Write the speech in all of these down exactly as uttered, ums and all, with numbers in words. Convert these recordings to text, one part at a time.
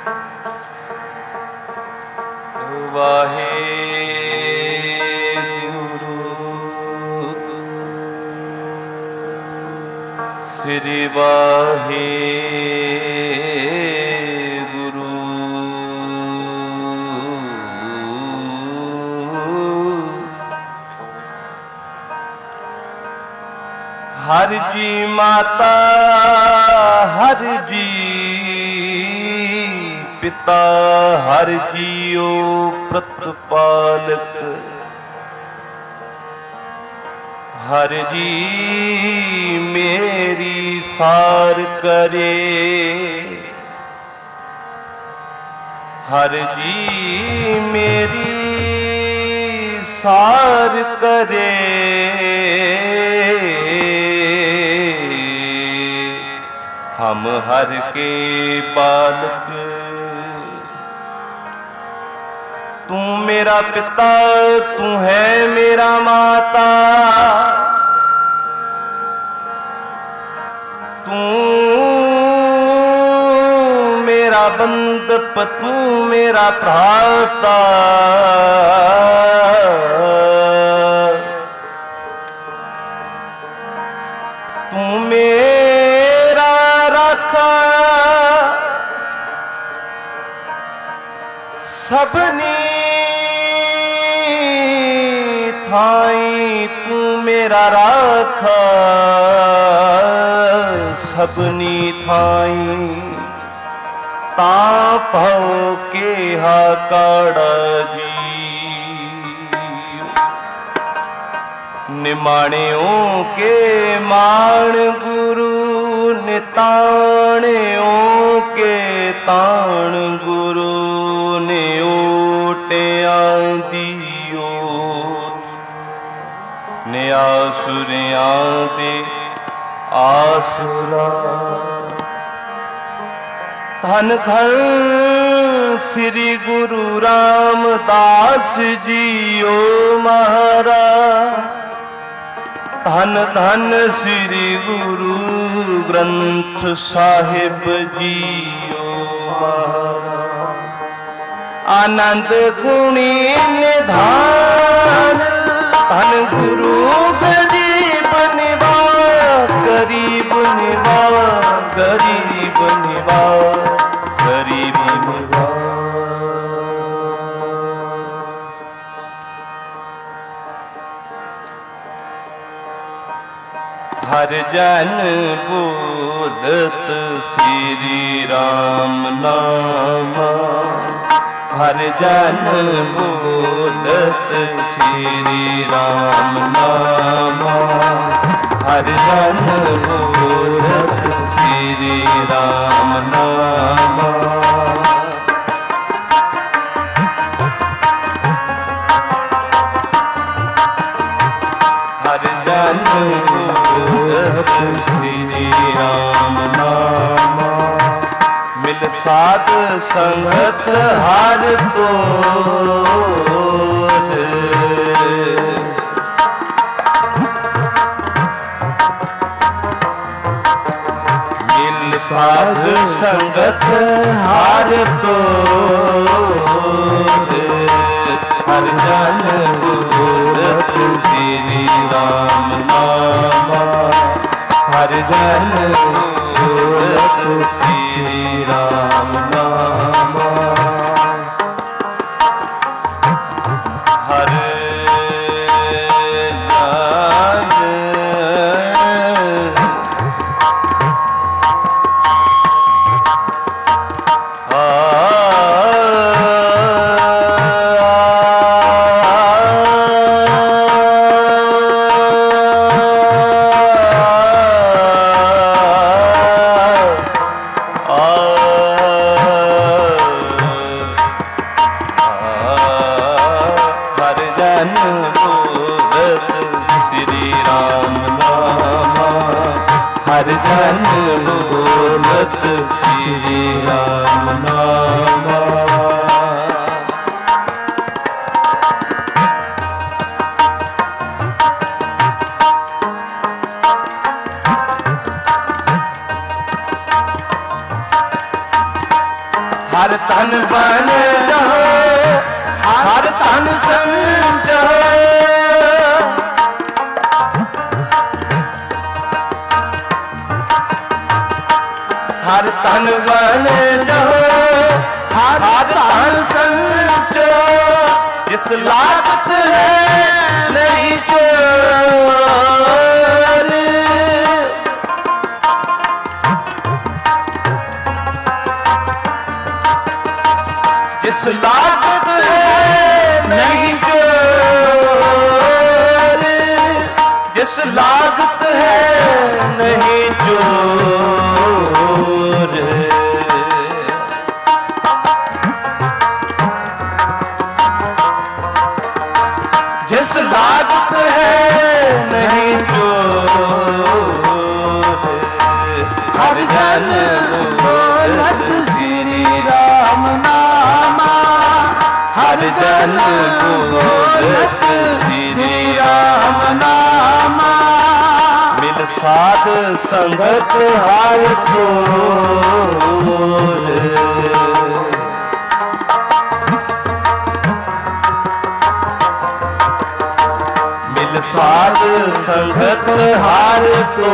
ਸ੍ਰੀ ਵਾਹਿਗੁਰੂ। ਹਰਿ ਜੀ ਮਾਤਾ, ਹਰਿ ਜੀ ਪਿਤਾ, ਹਰਿ ਜੀਓ ਪ੍ਰਤਪਾਲਕ। ਹਰਿ ਜੀ ਮੇਰੀ ਸਾਰ ਕਰੇ, ਹਰਿ ਜੀ ਮੇਰੀ ਸਾਰ ਕਰੇ। ਹਮ ਹਰਿ ਕੇ ਬਾਲਕ, ਤੂੰ ਮੇਰਾ ਪਿਤਾ, ਤੂੰ ਹੈ ਮੇਰਾ ਮਾਤਾ। ਤੂੰ ਮੇਰਾ ਬੰਦਪ, ਤੂੰ ਮੇਰਾ ਭਰਾਤਾ। ਤੂੰ ਮੇਰਾ ਰਾਖਾ, ਸਭਨੀ ਥਾਈ ਤੂੰ ਮੇਰਾ ਰਾਖਾ। ਸਭਨੀ ਥਾਈ ਤਾਂ ਭਉ ਕੇਹਾ ਕਾੜਾ ਜੀ। ਨਿਮਾਣਿਓ ਕੇ ਮਾਣ ਗੁਰੂ, ਨਿਤਾਣਿਓ ਕੇ ਤਾਣ ਗੁਰੂ। ਨੇ ਓਟਿਆਂ ਦੀ ਓਟ, ਨੇ ਆਸੁਰਿਆਂ ਦੇ ਆਸੁਰਾ। ਧੰਨ ਧੰਨ ਸ੍ਰੀ ਗੁਰੂ ਰਾਮਦਾਸ ਜੀਓ ਮਹਾਰਾਜ। ਧੰਨ ਧੰਨ ਸ੍ਰੀ ਗੁਰੂ ਗ੍ਰੰਥ ਸਾਹਿਬ ਜੀਓ ਮਹਾਰਾਜ। ਆਨੰਦ ਗੁਣੀ ਨਿਧਾਨ, ਧੰਨ ਗੁਰੂ ਗਰੀਬ ਨਿਵਾਜ। ਗਰੀਬ ਨਿਵਾਜ, ਗਰੀਬ ਨਿਵਾਜ, ਗਰੀਬ ਨਿਵਾਜ। ਹਰ ਜਨ ਬੋਲਤ ਸ੍ਰੀ ਰਾਮ ਨਾਮਾ। ਹਰ ਜਨ ਬੋਲਤ ਸ੍ਰੀ ਰਾਮ ਨਾਮਾ। ਹਰ ਜਨ ਬੋਲਤ ਸ੍ਰੀ ਰਾਮ ਨਾਮਾ। ਹਰ ਜਨ ਬੋਲਤ ਸ੍ਰੀ ਰਾਮ ਨਾਮਾ। ਮਿਲ ਸਾਧ ਸੰਗਤ ਹਰ ਤੋਰ। ਮਿਲ ਸਾਧ ਸੰਗਤ ਹਰ ਤੋਰ। ਹਰ ਜਨ ਬੋਲਤ ਸ੍ਰੀ ਰਾਮ ਨਾਮਾ। ਹਰ ਜਨ ਬੋਲਤ ਸ੍ਰੀ ਰਾਮ ਨਾਮਾ। ਹਰ ਹਰ ਜਨ ਬੋਲਤ ਸ੍ਰੀ ਰਾਮ ਨਾਮਾ। हर तन बन जाओ, हर तन संजो। हर तन बन जाओ, हर तन संजो। जिस लागत है नहीं चोर, जिस लागत है नहीं चोर, जिस लागत है नहीं चोर। जिस लागत है नहीं चोर। हर जन बोलत श्री राम नामा, हर जन बोलत श्री राम नामा। मिल साध संगत हर तोर, मिल साध संगत हर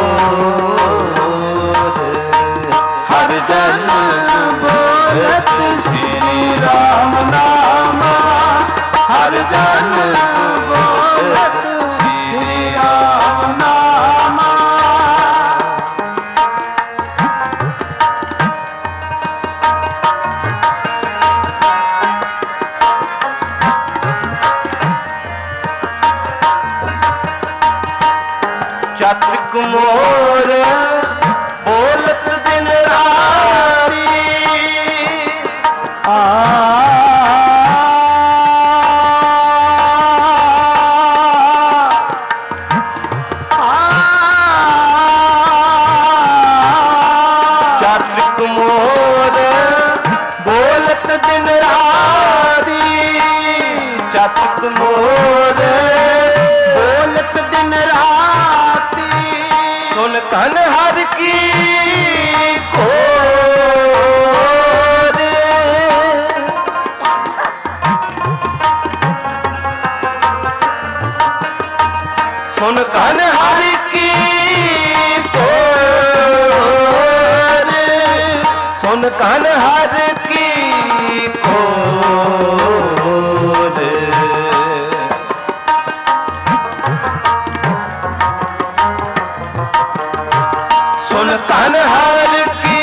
तोर। हर जन बोलत श्री राम नामा, हर जन बोलत श्री राम नामा। चात्रिक मोर बोलत दिन राती, आ चात्रिक मोर बोलत दिन राती, चात्रिक मोर बोलत दिन राती। सुन कन हर की कोर, सुन कन हर की कोर, सुन कन हर की कोर। सुन कन हर की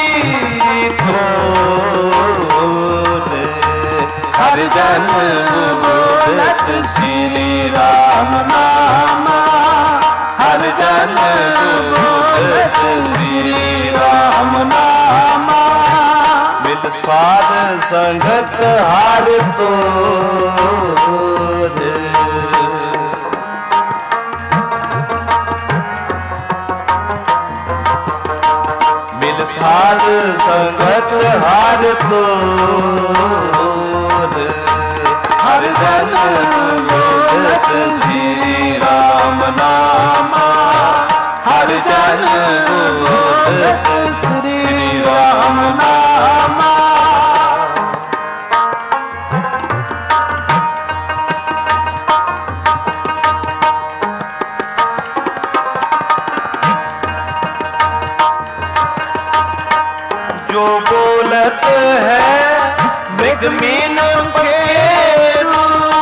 खोर। हर जन बोलत श्री राम नामा, हर जन बोलत श्री राम नामा। मिल साध संगत हर तोर, मिल साध संगत हर तोर। हर जन बोलत श्री राम नामा, हर जन बोलत श्री राम नामा। जो बोलत है मृग मीन पखेरु,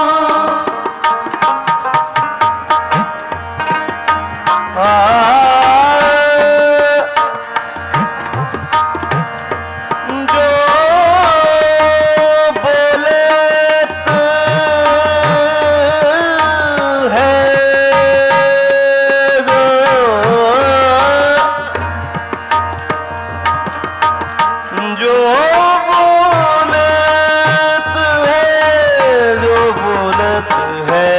जो बोलत है जो बोलत है, जो बोलत है।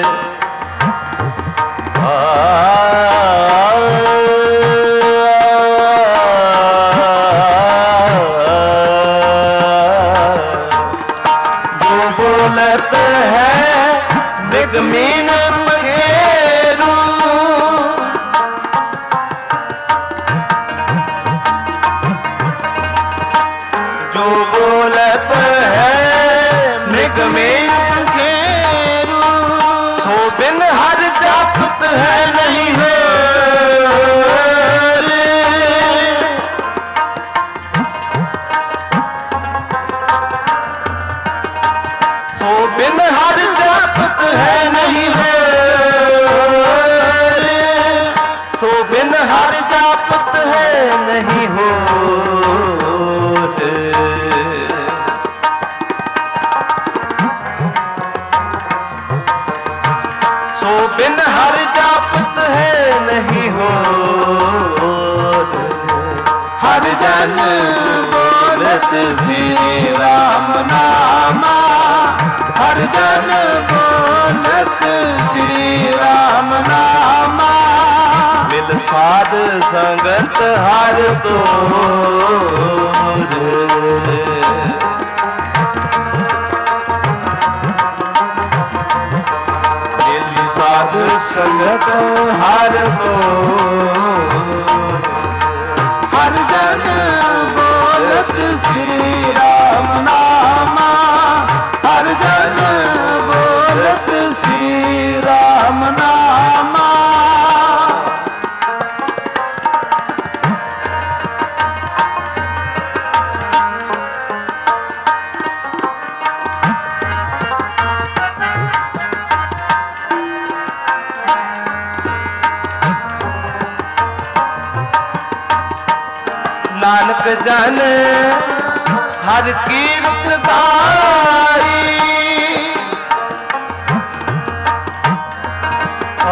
जो बोलत है मृग मीन पखेरु, जो बोल बोलत है मृग में घेरू, सो बिन हर जापत है नहीं हो रे। सो बिन हर जापत है नहीं हो रे, सो बिन हर जापत है नहीं हो रे। सो बिन हर जापत है नहीं हो रे। हर जन बोलत श्री राम नामा, हर जन बोलत श्री राम नामा, मिल साध संगत हर तो रे। मिल साध संगत हर तो, हर जन बोलत श्री राम नामा, हर जन बोलत श्री राम नामा। नानक जन हर कीर्त गाई, आ,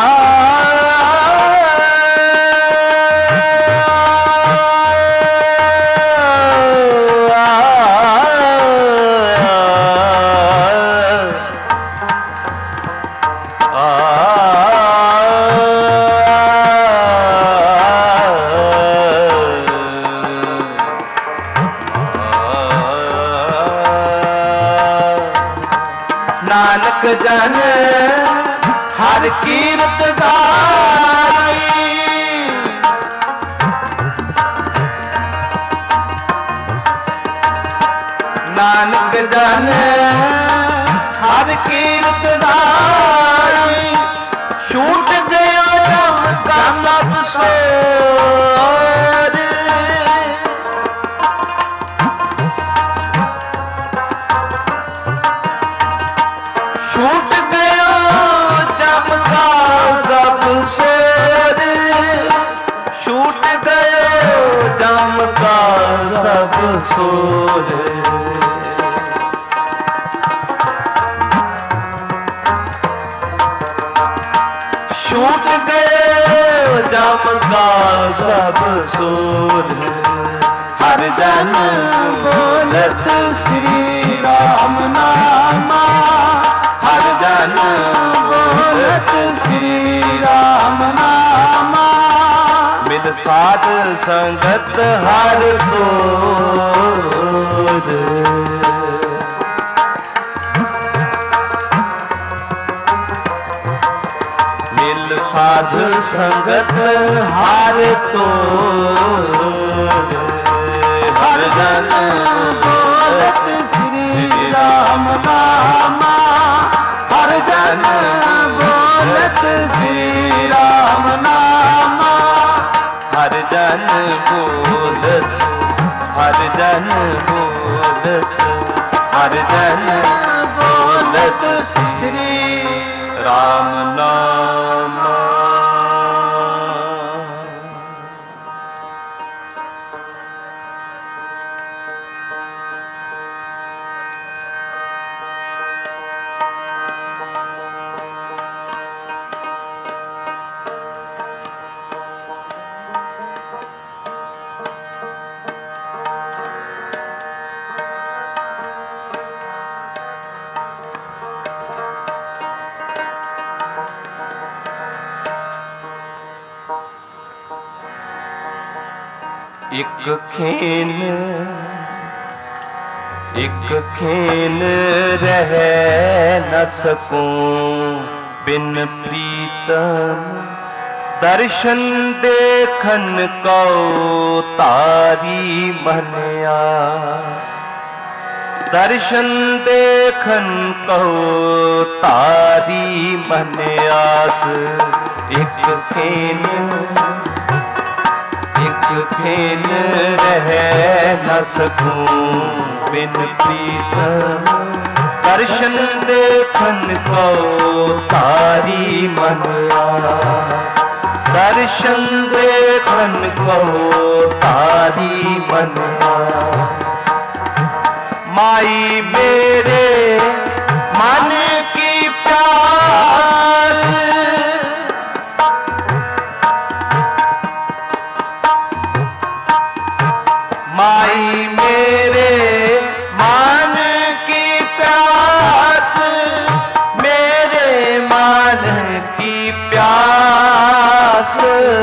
नानक जन हर कीर्त गाई, नानक जन हर कीर्त गाई, छूट गया जम का सब सोर। छूट गया जम का सब सोर, छूट गयो जम का सब सोर। छूट गयो जम का सब सोर, हर जन बोलत श्री राम नामा, हर जन बोलत श्री राम नामा, मिल साध संगत हर तो रे। मिल साध संगत हर तो रे। हर जन बोलत श्री राम नामा, हर जन बोलत श्री राम नामा, हर जन बोलत, हर जन बोलत, हर जन बोलत श्री राम नामा। एक खेन एक खेन रह न सकूं बिन प्रीतम, दर्शन देखन को तारी मन आस। दर्शन देखन कहो तारी मन आस। एक खेन एक खेन रह न सकूं बिन प्रीतम। दर्शन देखन को तारी मन आस। दर्शन देखन को तारी मन आस। माई मेरे मन की प्यास। माई मेरे मन की प्यास। मेरे मन की प्यास।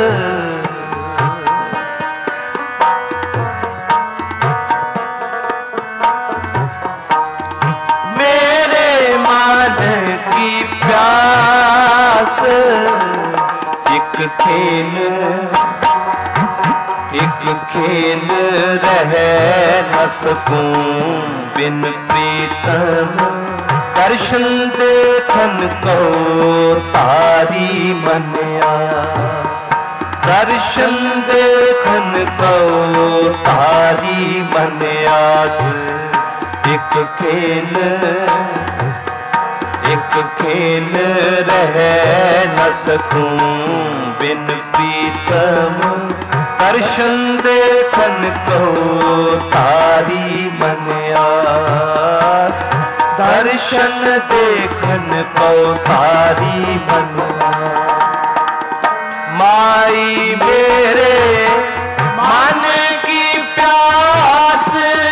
की प्यास। एक खेल एक खेल रह न सकूं बिन प्रीतम। दर्शन देखन को तारी मन आस। दर्शन देखन को तारी मन आस। एक खेल एक खेल रह न सकूं बिन प्रीतम। दर्शन देखन को तारी मन आस। दर्शन देखन को तारी मन आस। माई मेरे मन की प्यास।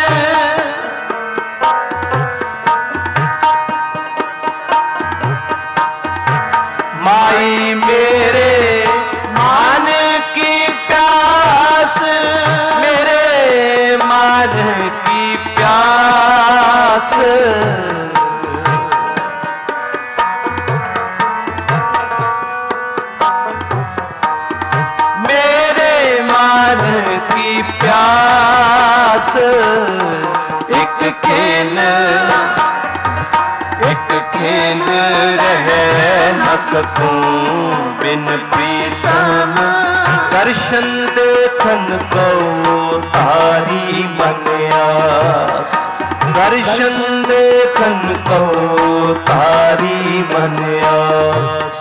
माई मेरे मन की प्यास। मेरे मन की प्यास। मेरे मन की प्यास। एक खेल एक खेल रह न सकूं बिन प्रीतम। दर्शन देखन को तारी मन आस। दर्शन देखन को तारी मन आस।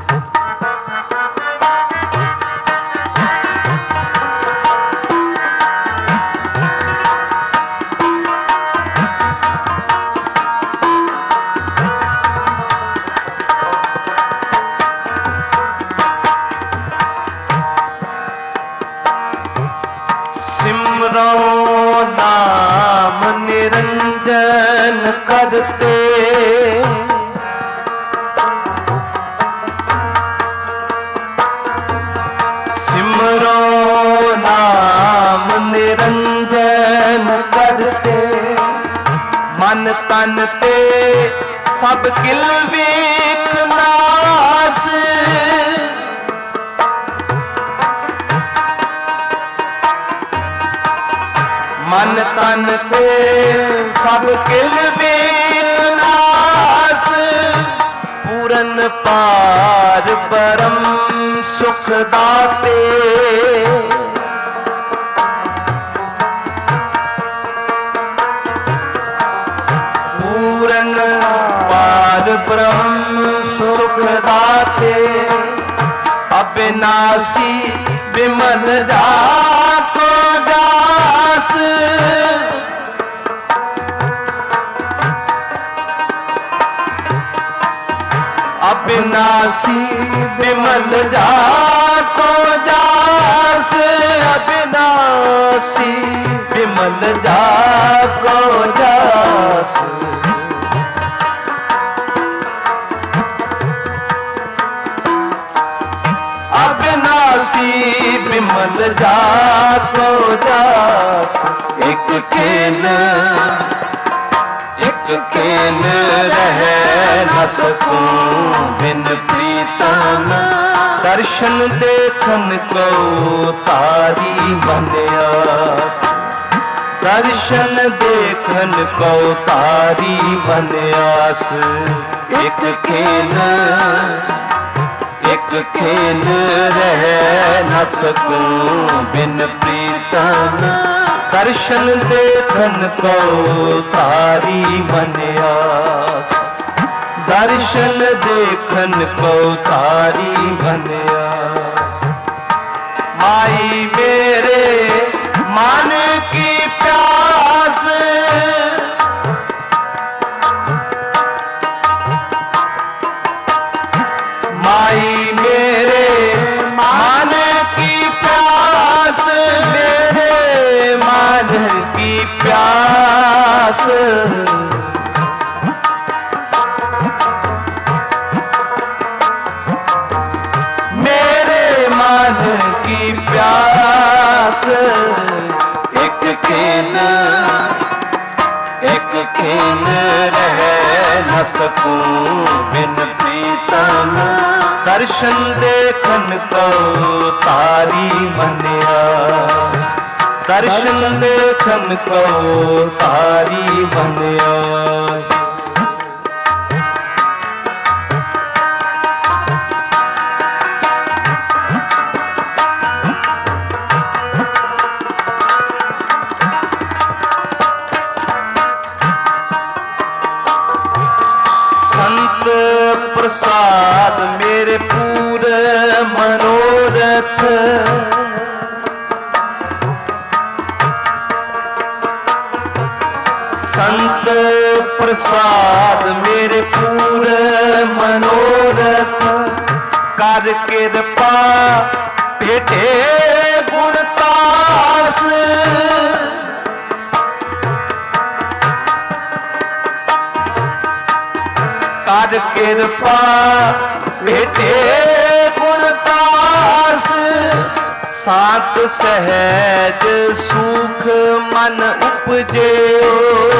सिमरो नाम निरंजन करते। सिमरो नाम निरंजन करते। मन तन ते सब किल वीख नास। मन तन ते सब किल वीख नास। पूरन पार परम सुख दाते। पूरन पार ब्रह्म सुख दाते। अविनाशी विमल जाको दास। अविनाशी विमल जाको दास। अविनाशी विमल जाको दास। अविनाशी विमल जाको दास। एक खेल एक खेल रह न सकूं बिन प्रीतम। दर्शन देखन को तारी मन आस। दर्शन देखन को तारी मन आस। एक खेल एक खेल रह न सकूं बिन प्रीतम। दर्शन देखन को तारी मन आस। दर्शन देखन को तारी मन आस। माई मेरे मन की प्यास। माई मेरे मन की प्यास। मेरे मन की प्यास। मेरे मन की प्यास। एक खेल एक खेल रह न सकूं बिन प्रीतम। दर्शन देखन को तारी मन आस। दर्शन देखन को तारी मन आस। प्रसाद मेरे पूरे मनोरथ। संत प्रसाद मेरे पूरे मनोरथ। कर कृपा भेटे गुणतास। कर कृपा भेटे गुणतास। सात सहज सुख मन उपजेओ।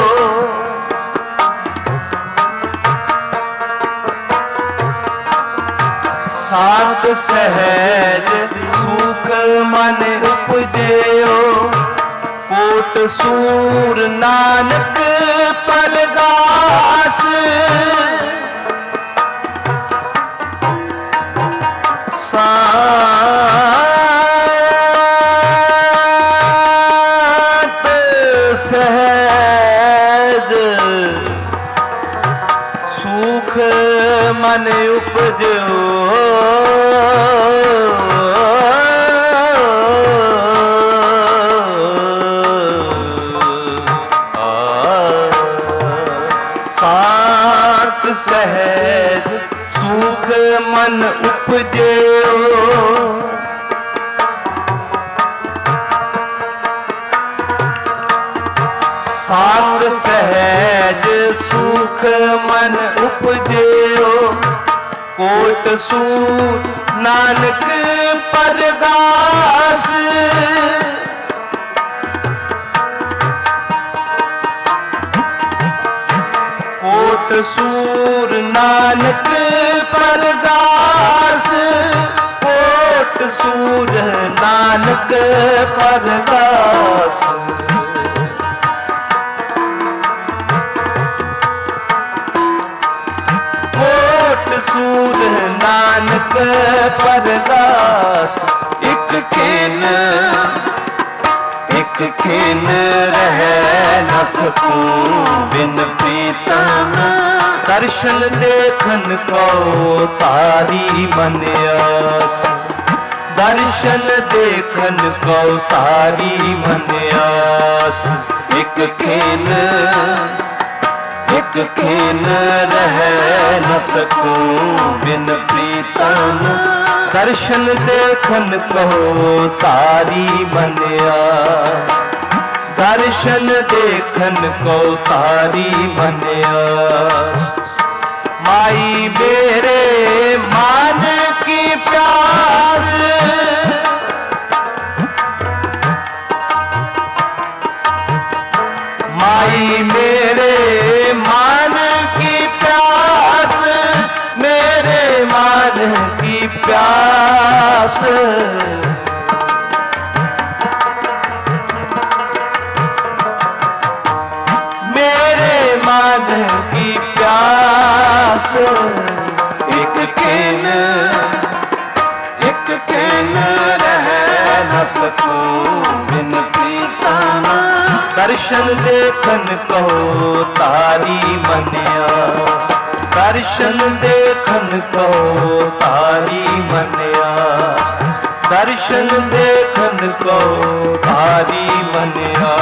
सात सहज सुख मन उपजेओ। कोट सूर नानक परगास। सात सहज सुख मन उपजो। सात सहज सुख मन उपजेओ। सात सहज सुख मन उपजेओ। कोट सूर नानक परगास। कोट सूर नानक परगास। कोट सूर नानक परगास। कोट सूर नानक परगास। एक खेल एक खेल रह न सकूं बिन प्रीतम। दर्शन देखन को तारी मन आस। दर्शन देखन को तारी मन आस। एक खेल एक खेल रह न सकूं बिन प्रीतम। दर्शन देखन को तारी मन आस। दर्शन देखन को तारी मन आस। माई मेरे मन की प्यास। माई मेरे मन की प्यास। मेरे मन की प्यास। दास एक केन एक केन रह न सकूं बिन प्रीतम। दर्शन देखन को तारी मनिया दर्शन देखन को तारी मनिया दर्शन देखन को तारी मनिया।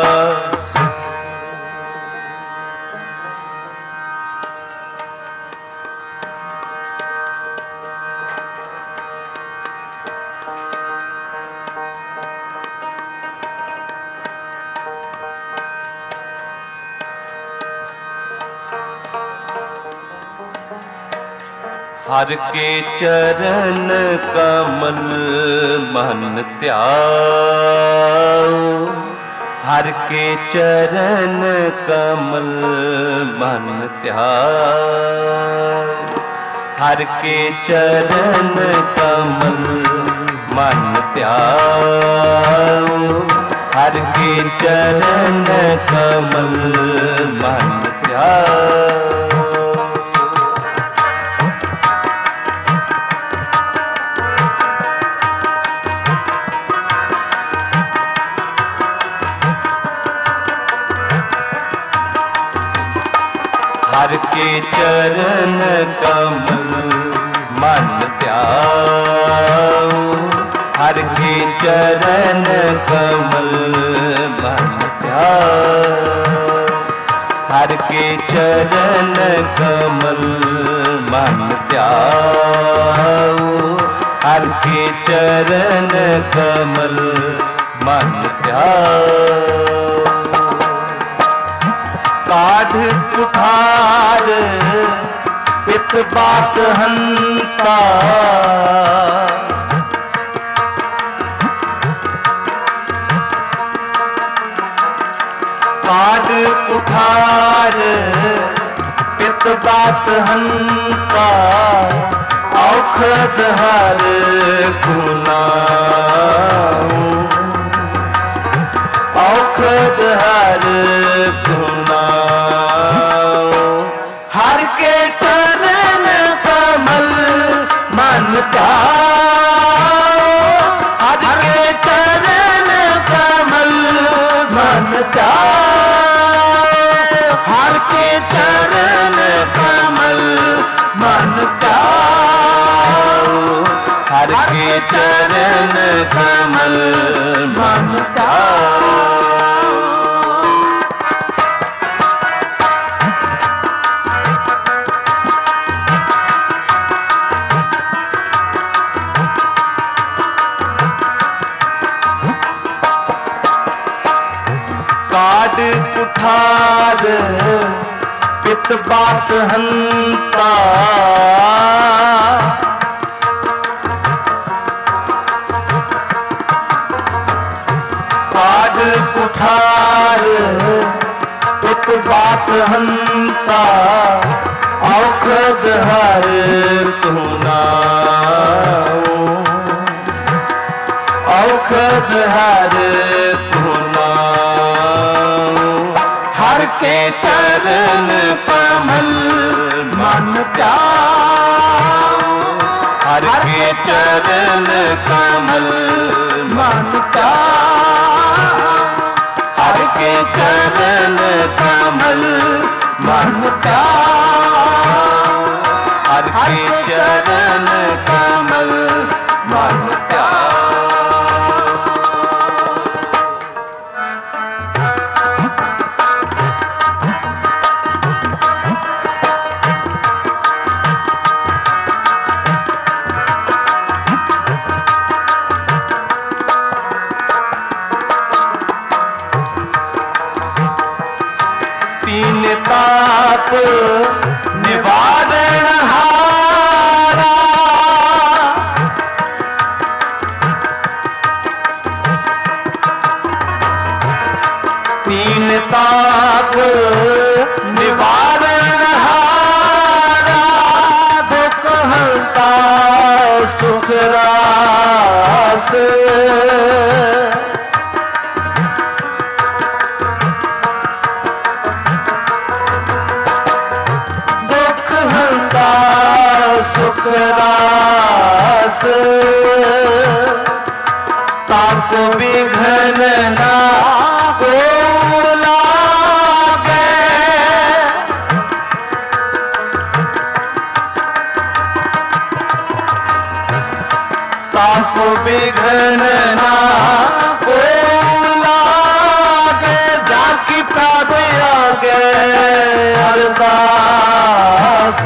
हर के चरण कमल मन त्याओ हर के चरण कमल मन त्याओ हर के चरण कमल मन त्याओ हर के चरण कमल मन त्याओ। हर के चरण कमल मन त्याओ हर के चरण कमल मन त्याओ हर के चरण कमल मन त्याओ हर के चरण कमल मन त्याओ। काढ़ कुठार पित बात हंता काढ़ कुठार पित बात हंता औखद हर गुनाओ औखद हर गुनाओ। हर के चरण कमल मन त्याओ हर के चरण कमल मन त्याओ हर के चरण कमल मन त्याओ हर के चरण कमल मन त्याओ। काढ़ कुठार पित बात हंता काढ़ कुठार पित बात हंता औखद हर गुनाओ औखद हर गुनाओ। हर के चरण कमल मन त्याओ हर के चरण कमल मन त्याओ हर के चरण कमल मन त्याओ हर के चरण कमल मन त्याओ। तीन ताप निवारण हारा तीन ताप निवारण हारा दुख हंता सुख रास दुख सुख रास ताको विघन ना को लागे ताको विघन ना को लागे जाकी प्राप्ति आगे अरदास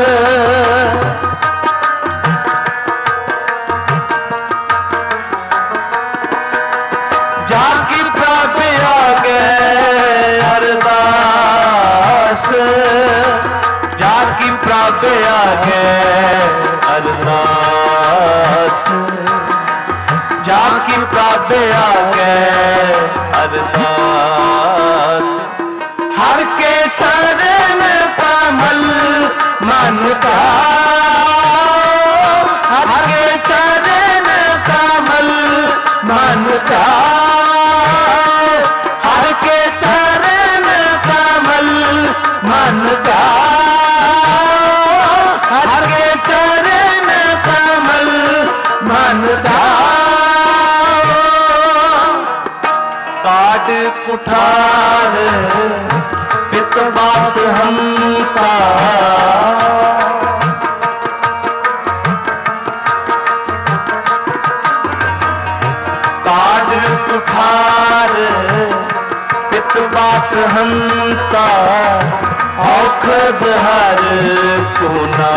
जाकी प्राप्ति आगे अरदास जाकी प्राप्ति आगे अरदास जाकी प्राप्ति आगे अरदास हर के चरण कमल मन का हर के चरण कमल मन का हर के चरण कमल मन का हर के चरण कमल मन का काट कुठार पित बात हमका काट कुठार पित बात हमका औखद हर कुना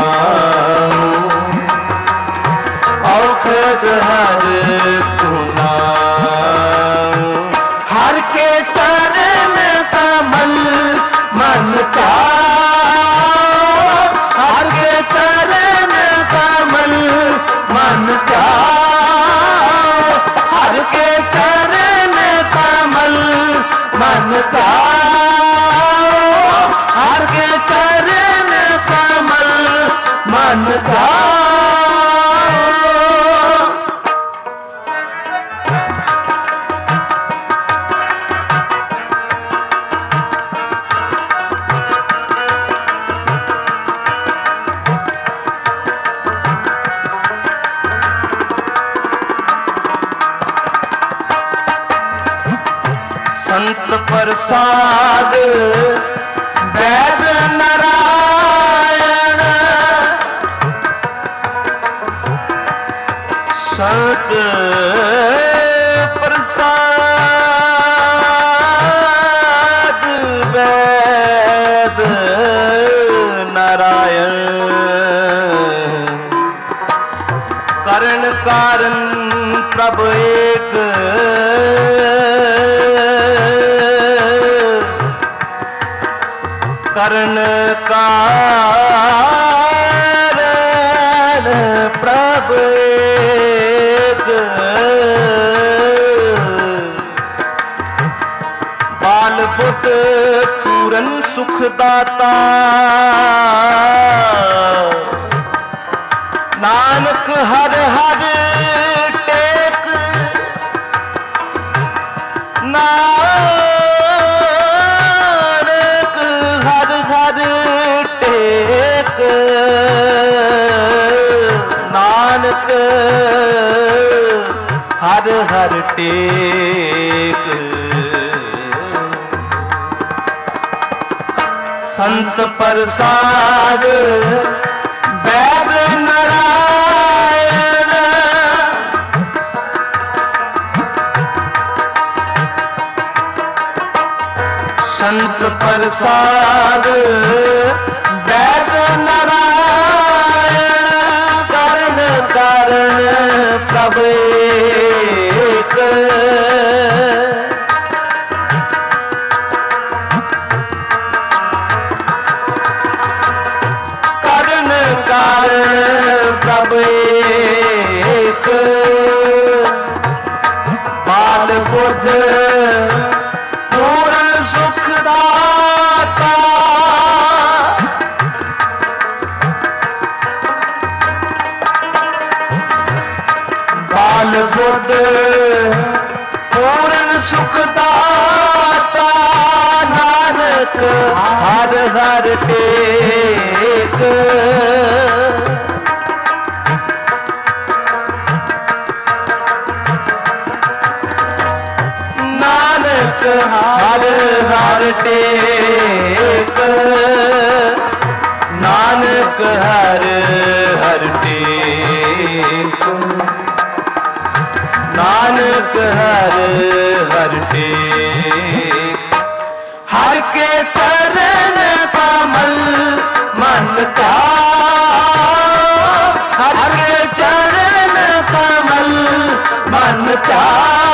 औखद हर कुना हर के चरण कमल मन का हर के चरण कमल मन का हर के चरण कमल मन का हर के चरण कमल मन का संत प्रसाद वैद नारायण संत प्रसाद वैद नारायण करण कारण प्रभु एक करण कारण प्रभु एक बाल बुद्ध पूरन सुखदाता नानक हर हर टेक नानक हर हर टेक नानक हर हर टेक संत प्रसाद वैद नारायण संत प्रसाद वैद नारायण करण कारण प्रभु एक करण कारण प्रभु एक बाल बुद्ध पूर्ण सुखदाता बाल बुद्ध पूर्ण सुखदाता नानक हर हर टेक टेक, नानक हर हर टेक, नानक हर हर टेक। हर के चरण कमल मन का, हर के चरण कमल मन का,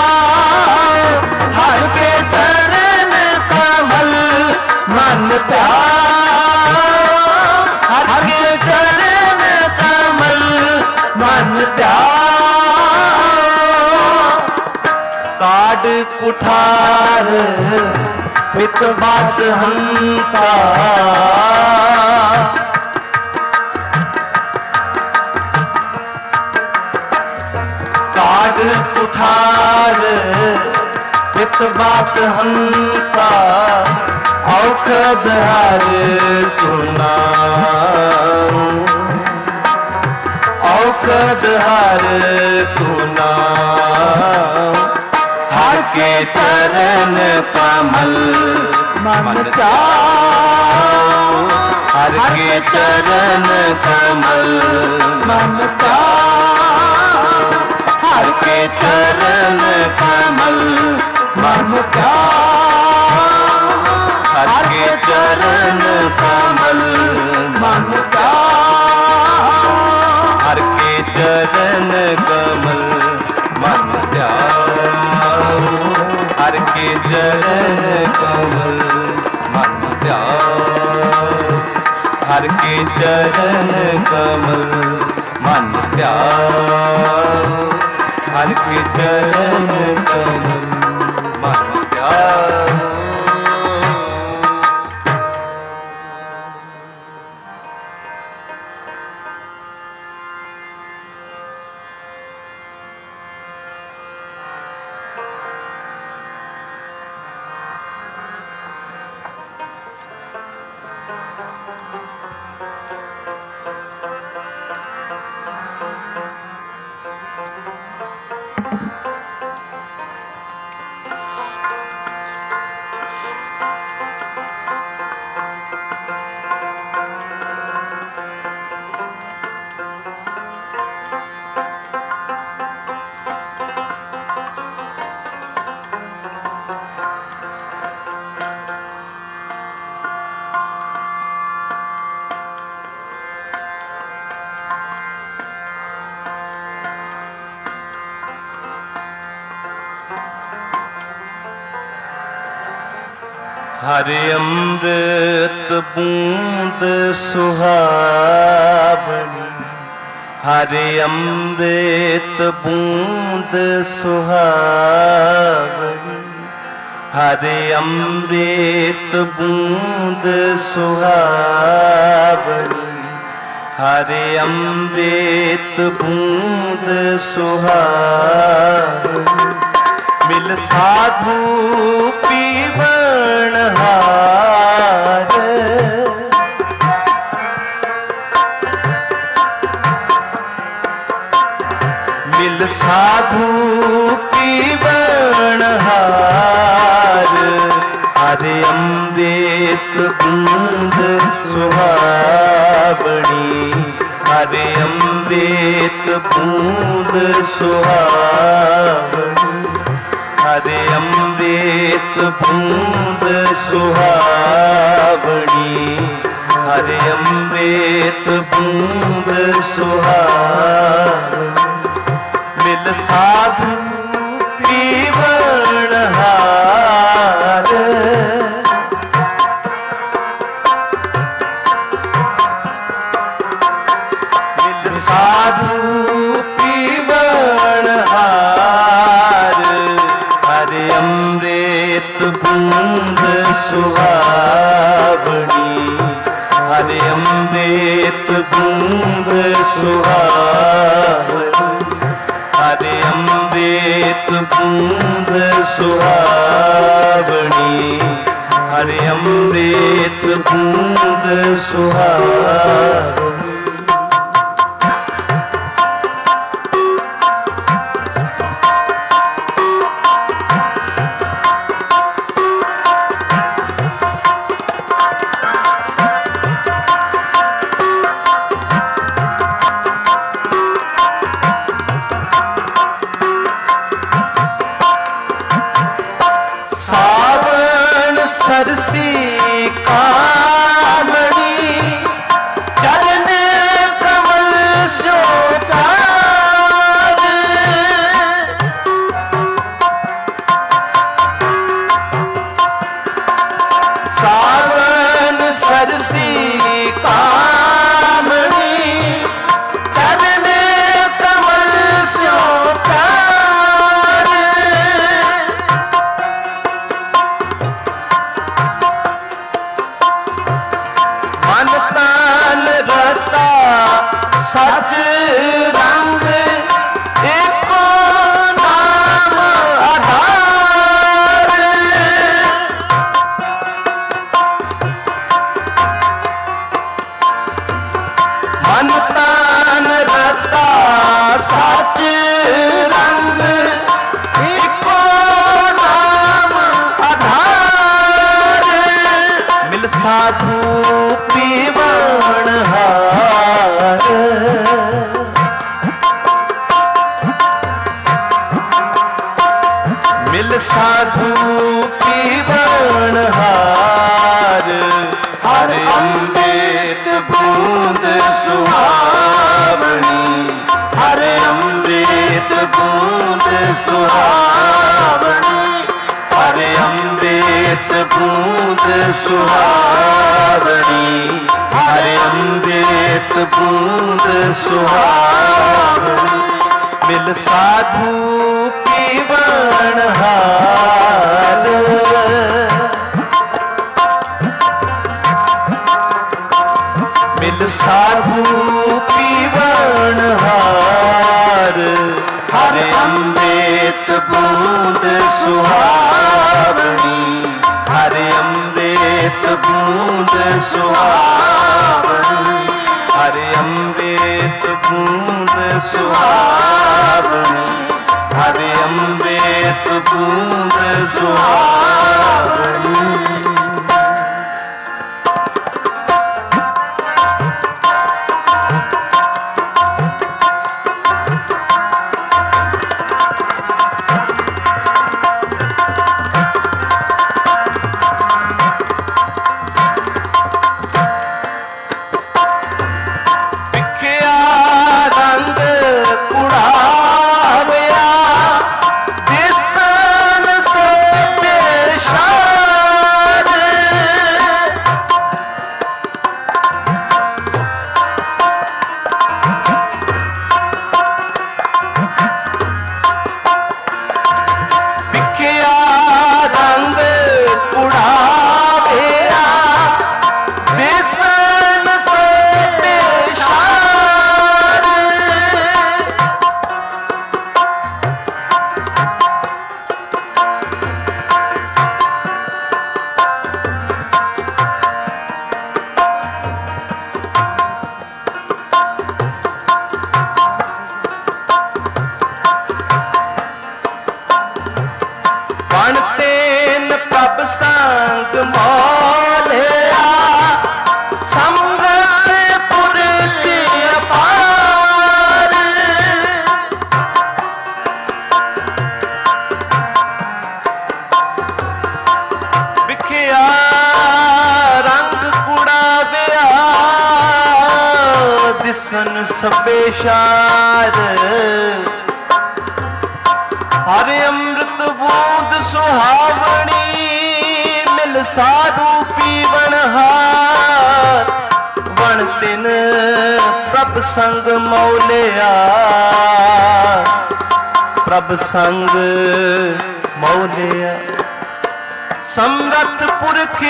हर के चरण कमल मन का, हर के चरण कमल मन का। काड कुठार पित बात हंता, काड कुठार पित बात हंता, औखद हर तुना, औखद हर तुना। हर के चरण कमल मन का, हर के चरण कमल मन का, हर के चरण कमल मन का, हर के चरण कमल मन का, हर के चरण कमल मन का, हर के चरण कमल मन का, हर के चरण कमल मन का, हर के चरण कमल मन का। हर अमृत बूंद सुहावनी, हर अमृत बूंद सुहावनी, हर अमृत बूंद सुहावनी, हर अमृत बूंद सुहावनी। मिल साधु पीवण हार, मिल साधु पीवण हार, हर अमृत बूंद सुहावनी, हर अमृत बूंद सुहावनी, हर अमृत बूंद सुहावनी, हर अमृत बूंद सुहावनी। मिल साधु पीवण हार, मिल साधु पीवण हार, हर अमृत बूंद सुहावनी, हर अमृत बूंद सुहावनी, हर अमृत बूंद सुहावनी, हर अमृत बूंद सुहावनी। सरसी कामनी चरने कमल स्यो प्यार मन तन रता सच रंग एको नाम आधार मन तन रता सच रंग एको नाम आधार मिल साधु पीवण हार मिल साधु पीवण हार हर अमृत बूंद सुहावनी हर अमृत बूंद सुहावनी हर अमृत बूंद सुहावनी हर अमृत बूंद सुहावनी मिल साधु पीवण हार मिल साधु पीवण हार हर अमृत बूंद सुहावनी हर अमृत बूंद सुहावनी हर अमृत बूंद सुहावनी हर अमृत बूंद सुहावनी संग मोलिया समृत पुरख अपार विखिया रंग कुड़ाविया दिसन सबे शार हर अमृत बूंद सुहावनी मिल साधु पीवण हार वण तिन प्रभ संग मौलिया प्रभ संग मौलिया समरथ पुरख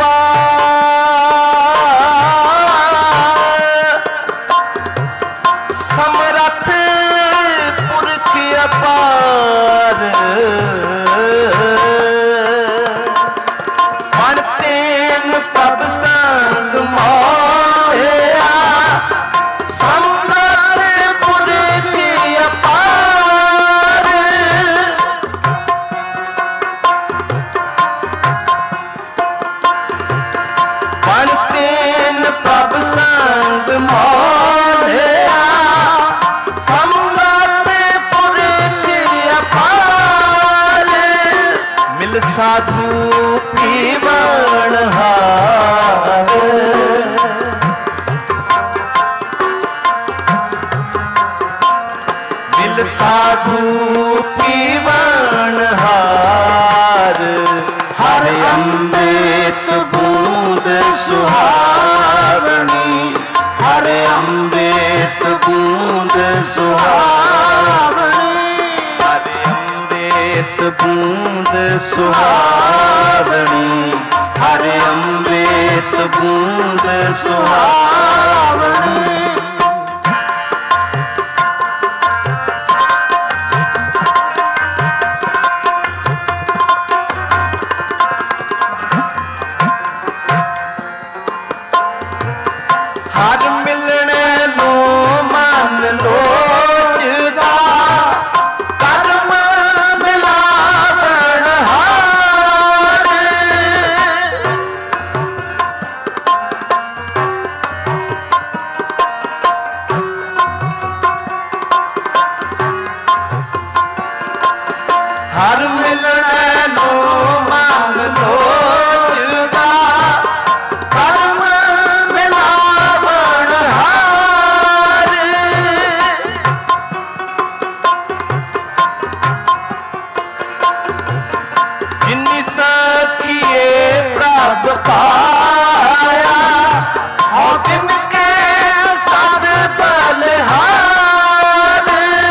अपार समरथ पुरख अपार प्रभ संग मोलिया समरथ पुरख अपार बनतेन प्रभ संग मोलिया समरथ पुरख अपार मिल साधु पीवण हार मिल साधु पीवण हार हर अमृत बूंद सुहावनी, हरे अमृत बूंद सुहावनी, हरे अमृत बूंद सुहावनी, हरे अमृत बूंद सुहावनी। हर मिलने लो मन लोचदा, कर्म मिलावण हार। हर मिलने लो मन लोचदा, कर्म मिलावण हार। जिन्नी सखिए प्रभ पाया, और तिनके सद बलहार।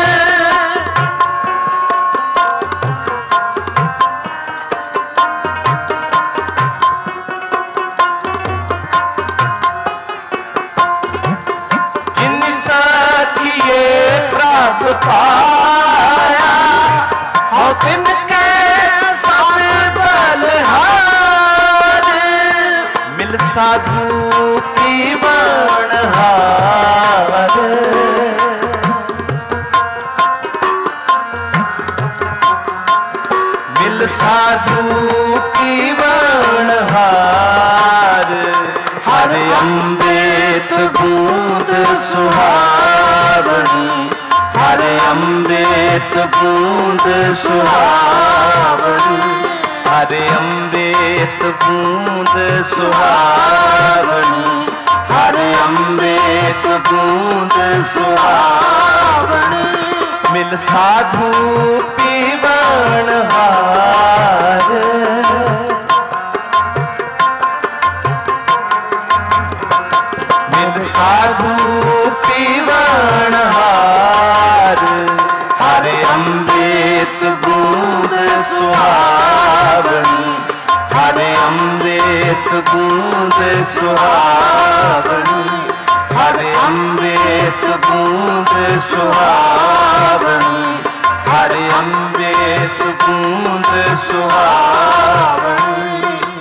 जिन्नी सखिए प्रभ पाया, और तिनके सद बलहार। मिल साधु की बणहार, मिल साधु की बणहार। हरे अमृत बूंद सुहावनी, हरे अमृत बूंद सुहावनी, हरे अमृत बूंद सुहावनी, हरे अमृत बूंद सुहावनी। मिल साधु पीवण हार, मिल साधु पीवण हार। हरे अमृत बूंद सुहावनी, हरे अमृत बूंद सुहावनी, हरे अमृत बूंद सुहावनी, हरे अमृत बूंद सुहावनी।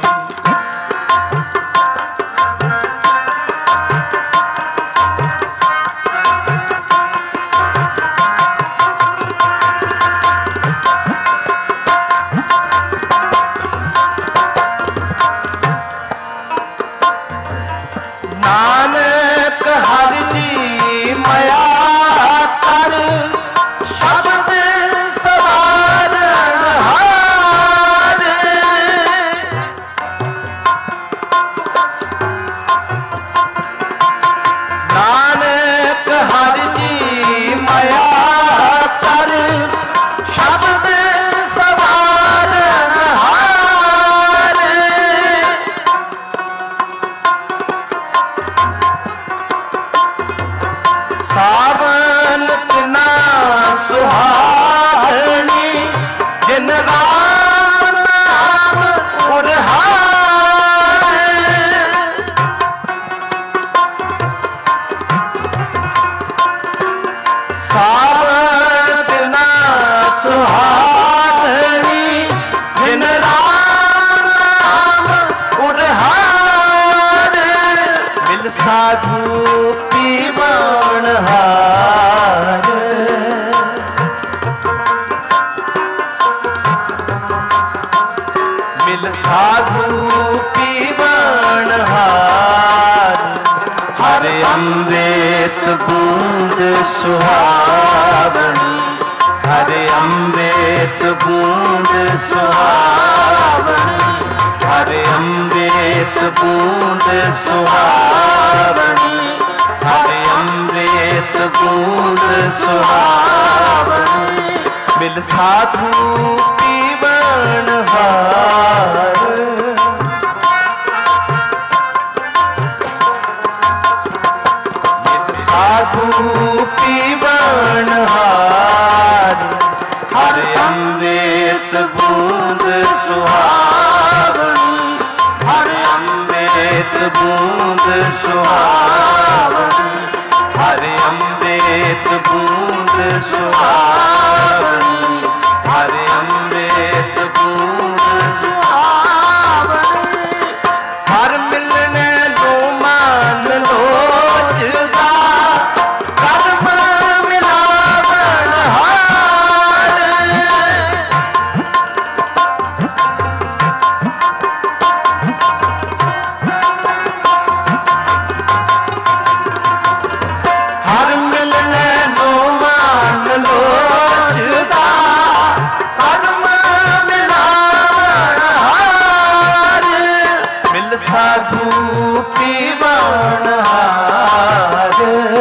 नानक हरि मया कर, शब्द सवारण हार। नानक हरि मया कर, शब्द सवारण हार। सावन तिना सुहावनी, जिन राम नाम उरहार। सावन तिना सुहावनी, जिन राम नाम उरहार। मिल साधु पीवण हार, मिल साधु पीवण हार। हरे अमृत बूंद सुहावनी, हरे अमृत बूंद सुहावनी, हरे अमृत बूंद सुहावनी, हरे अमृत बूंद सुहावनी। मिल साधु पीवण हार, साधु पीवन हार, हर अमृत बूंद सुहावनी, हर अमृत बूंद सुहावनी, हर अमृत बूंद सुहावनी, हर अमृत बूंद सुहावनी। हर मिलने लो मान लोचदा, कर्म मिलावन हार। हर मिलने लो मान लोचदा, कर्म मिलावन हार। मिल साधु पीवन हार,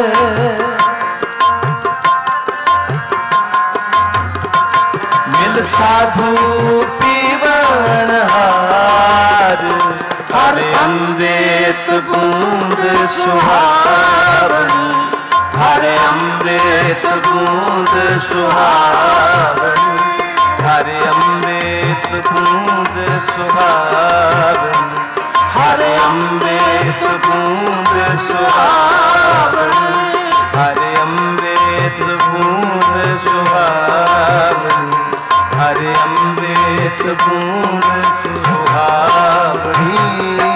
मिल साधु पीवन हार, हर अमृत बूंद सुहावनी, हर अमृत बूंद सुहावनी, हर अमृत बूंद सुहावनी, हर अमृत बूंद सुहावनी, हर अमृत बूंद सुहावनी, हर अमृत बूंद सुहावनी।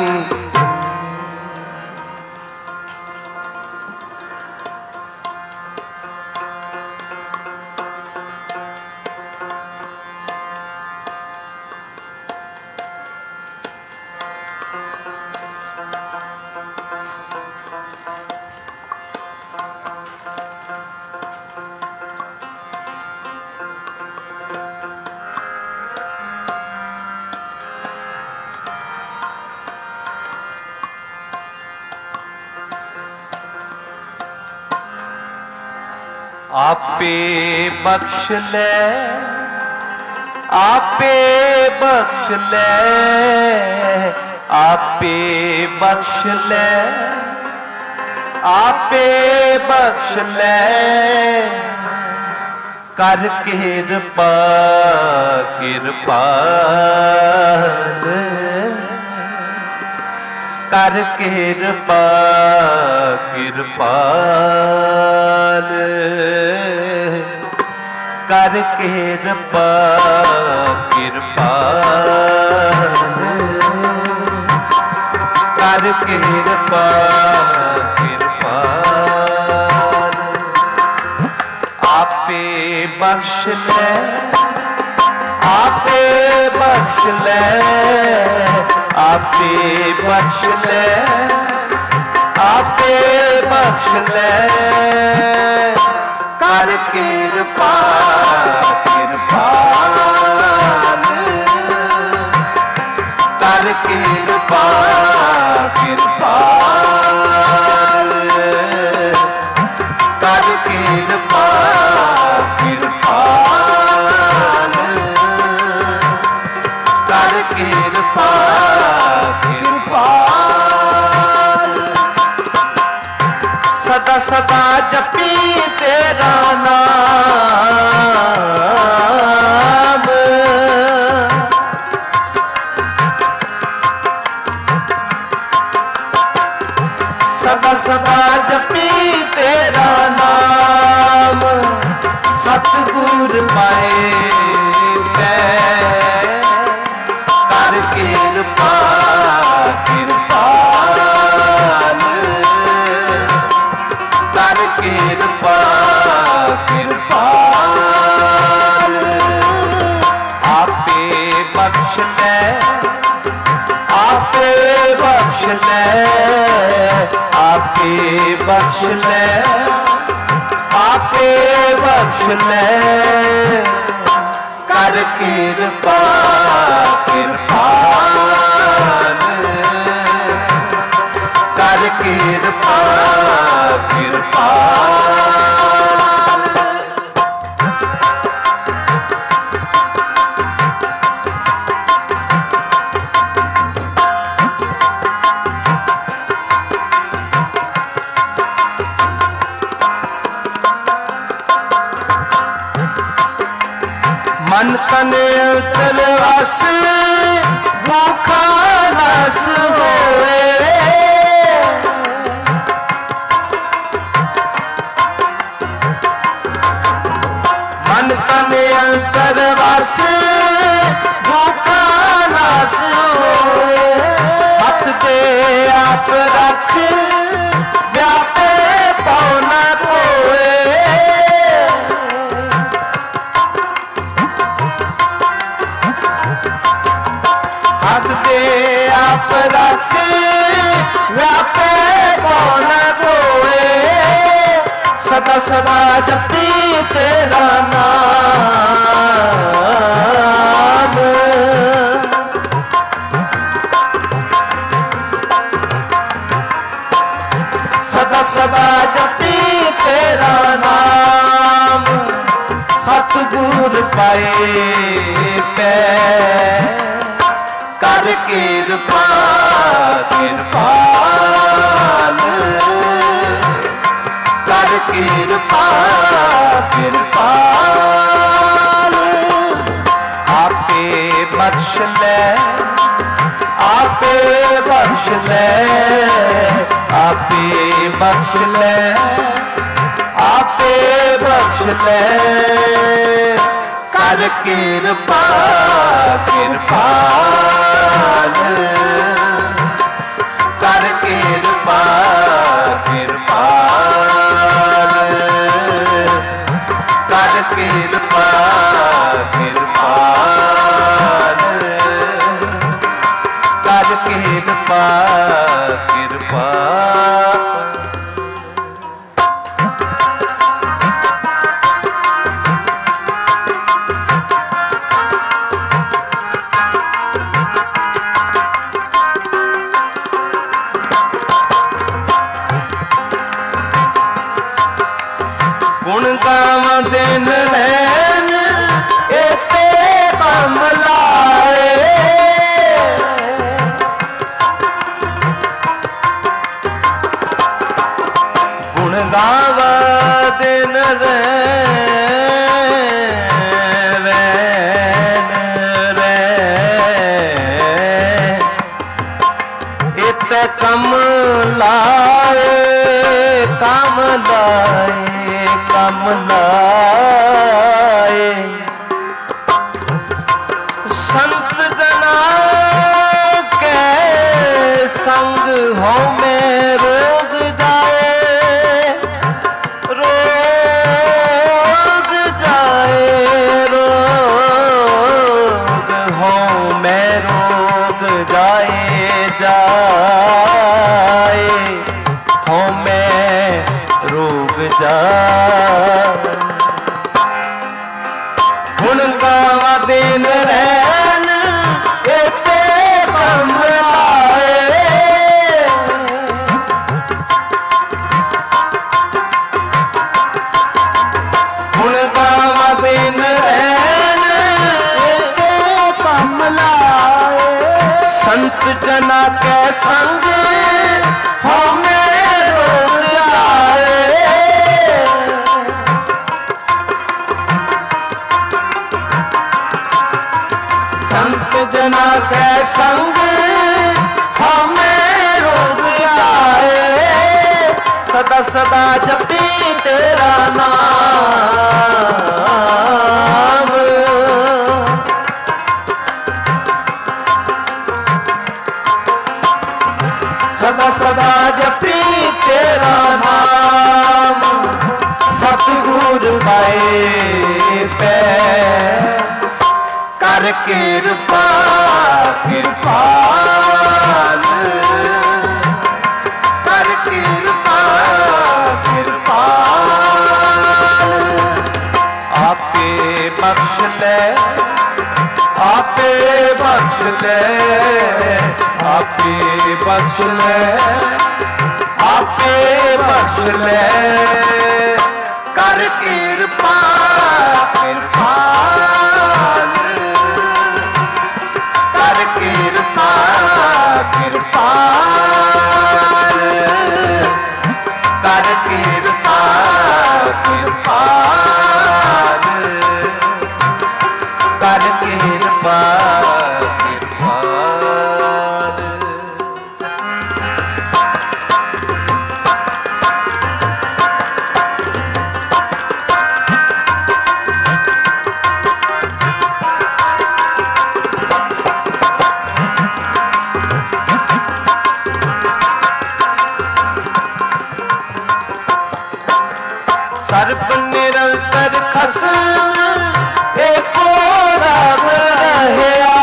आपे बख्श ले, आपे बख्श ले, आपे बख्श ले, आपे बख्श ले, कर किरपा किरपाल, कर किरपा किरपाल, कर किरपा किरपाल, कर किरपा किरपाल। आपे बख्श ले, आपे बख्श ले, आपे बख्श ले, आपे बख्श ले, कर किरपा किरपाल, कर किरपा किरपाल, कर किरपा किरपाल, कर किरपा किरपाल। सदा सदा जपी तेरा नाम, सदा सदा जपी तेरा नाम, सतगुर पाए कर किरपा किरपाल, कर किरपा किरपाल। आपे बख्श ले, आपे बख्श ले, आपे बख्श ले, आपे बख्श ले, कर किरपा किरपाल, कर किरपा किरपाल। मन तन अंतर वस भूखा रस होए मन तन अंतर वस भूखा रस होए हथ दे आप रख व्यापे पौना कोए हाथ दे आप रख व्यापे पौना कोए सदा सदा जपी तेरा नाम सदा सदा जपी तेरा नाम सतगुर पाए पै कर कृपा कृपाल कर कृपा कृपाल आपे बख्श ले आपे बख्श ले आपे बख्श ले आपे बख्श ले कर कृपा कृपाल कर कृपा कृपाल कर कृपा कृपाल कर कृपा कृपा गुण गावां दिन रैन एते बम लाए गुण गावां दिन रैन रैन रैन एते कम लाए कम लाए कम लाए संत जना के संग हो में रोग जाए रोग जाए रोग हो में रोग जाए जाए हो में रोग जाए गुण गावा दिन रैन एते बम लाए गुण गावा दिन रैन एते बम लाए संत जना के संग हो में रोग जाए संत जना के संग हमें रोग आए सदा सदा जपी तेरा नाम सदा सदा जपी तेरा नाम सतगुर पाए पै कर कृपा कृपाल कर कृपा कृपाल आपे बख्श ले आपे बख्श ले आपे बख्श ले आपे बख्श ले कर कृपा कृपाल कर कृपा कृपाल कर कृपा कृपाल सर्प निरंतर खस एको राम रहया।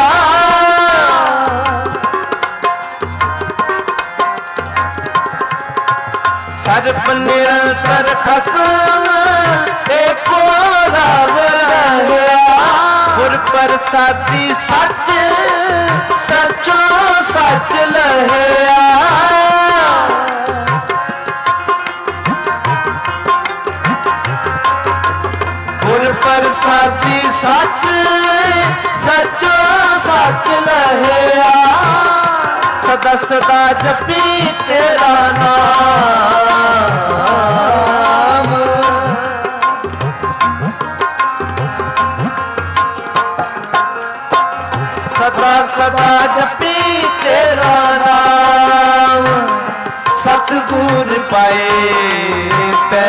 सर्प निरंतर खस एको राम रहया। गुर प्रसादी सच सचो सच लहया। गुर प्रसादी सच सचो सच लहया। सदा सदा जपी तेरा नाम। सदा सदा जपी तेरा नाम। सतगुर पाए पै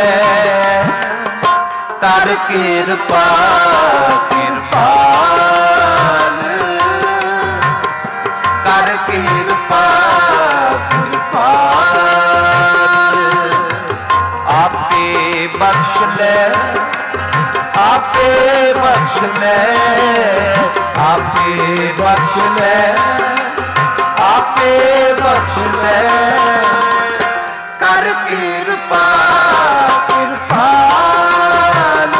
कर कृपा कृपाल। कर कृपा कृपाल। आपे बख्श ले आपे बख्श ले आपे बख्श ले आपे बख्श ले। कर कृपा कृपाल।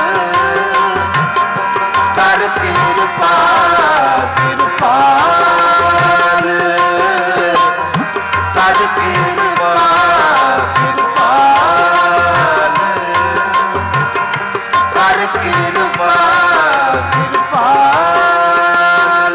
कर कृपा कृपाल। कर कृपा कृपाल। कर कृपा कृपाल।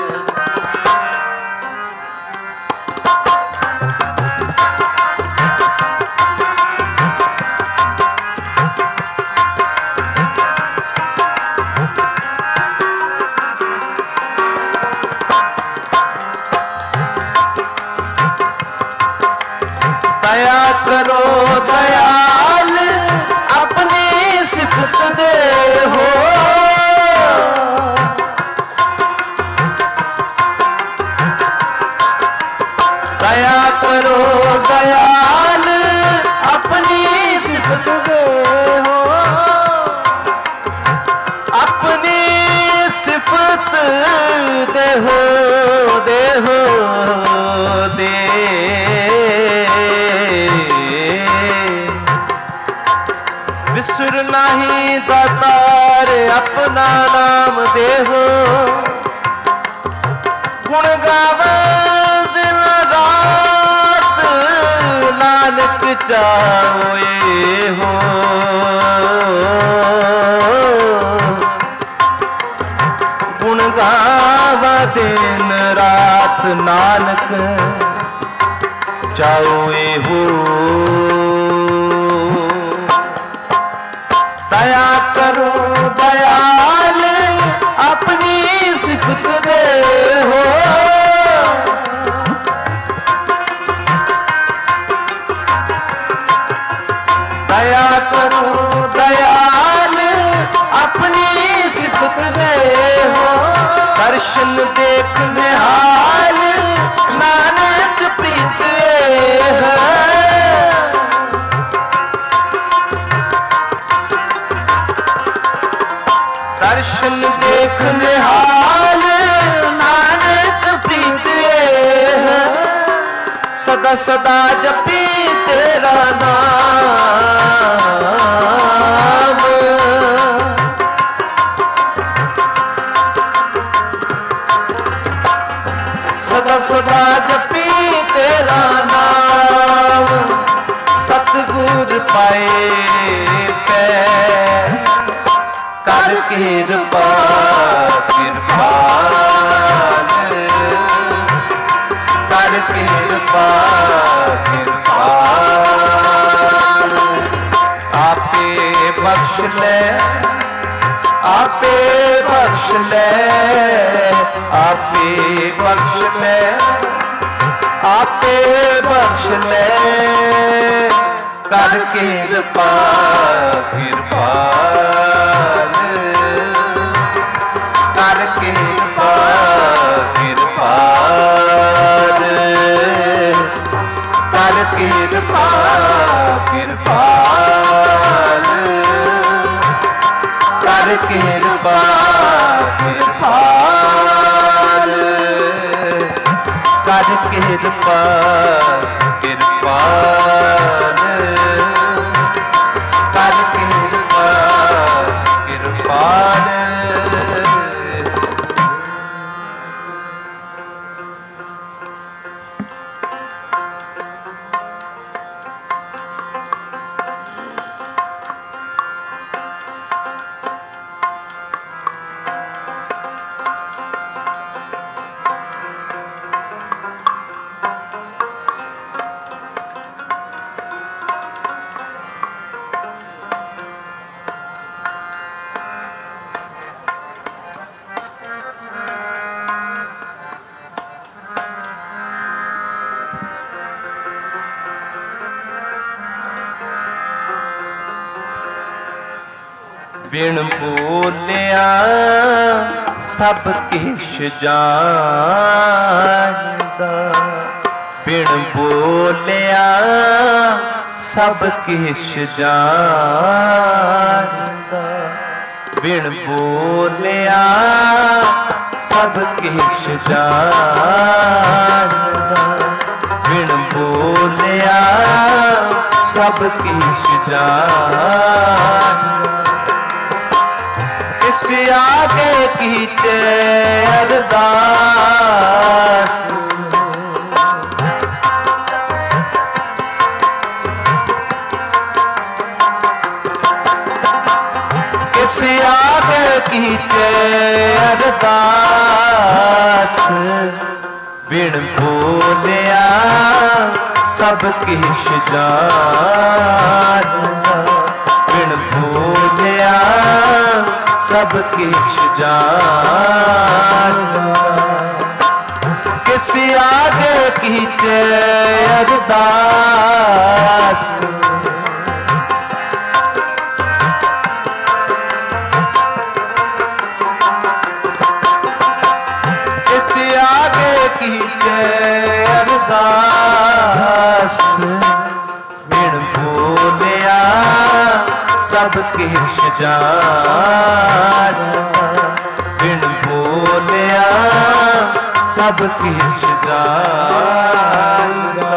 दया करो दयाल अपनी सिफत दे हो। दया करो दयाल अपनी सिफत दे हो। अपनी सिफत दे हो दे हो दे। विसुर नहीं दातार अपना नाम देहो। गुण गावे दिन रात नानक चावे हो। गुण गावे दिन रात नानक चावे हो। दया करो दयाल अपनी सिफत दे हो। दया करो दयाल अपनी सिफत दे हो। दर्शन देख निहाल नानक प्रीत है। दर्शन देख निहाल नानक प्रीत है। सदा सदा जपी तेरा नाम। सदा सदा जपी तेरा नाम। सतगुर पाए पै कर कृपा कृपाल। कर कृपा कृपाल। आपे बख्श ले आपे बख्श ले आपे बख्श ले आपे बख्श ले। कर कृपा कृपाल। कर कृपा कृपाल। कर कृपा कृपाल। ਕਰ ਕਿਰਪਾ ਕਿਰਪਾਲ ਕਰ ਕਿਰਪਾ ਕਿਰਪਾਲ ਕਰ ਕਿਰਪਾ ਕਿਰਪਾਲ बिन बोलिया सब किश जानदा बिन बोलिया सब किश जानदा बिन बोलिया सब किश जानदा बिन बोलिया सब किश जानदा किस आगे कीते अरदास किस आगे कीते अरदास बिन बोलिया सब किश जानदा बिन बोलिया सब किश जानदा किस आगे कीते अरदास किस आगे कीते अरदास बिन बोलिया सब किश जानदा बिन बोलिया सब किश जानदा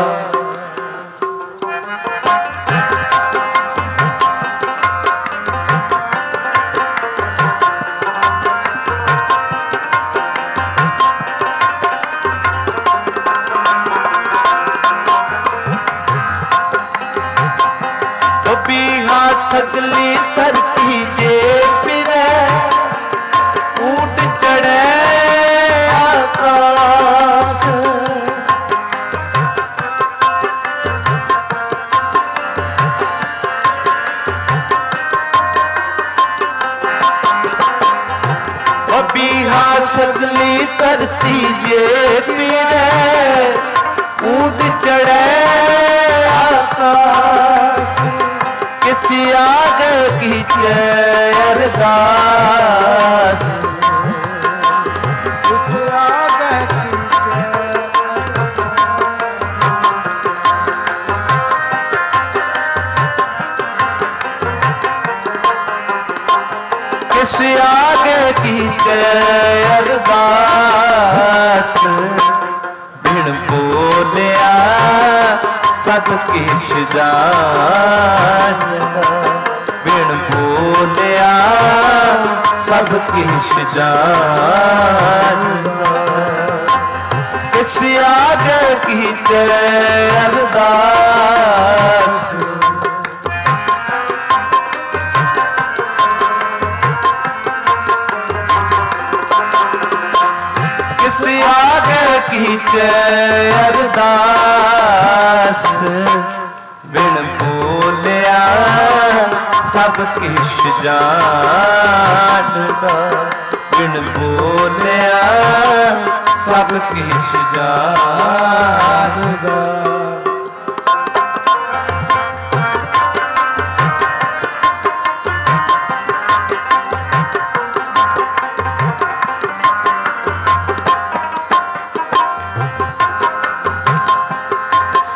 सगली धरती जे फिरे ऊट चढ़े आकाश अबीहा सगली धरती जे फिरे ऊट चढ़े आकाश किस आगे कीते अरदास किस आगे किस आगे कीते अरदास बिन बोलिया सब किश जानदा बिन बोलिया सब किश जानदा किस आगे कीते अरदास किस आगे कीते अरदास बिन बोलिया सब किश जानदा बिन बोलिया सब किश जानदा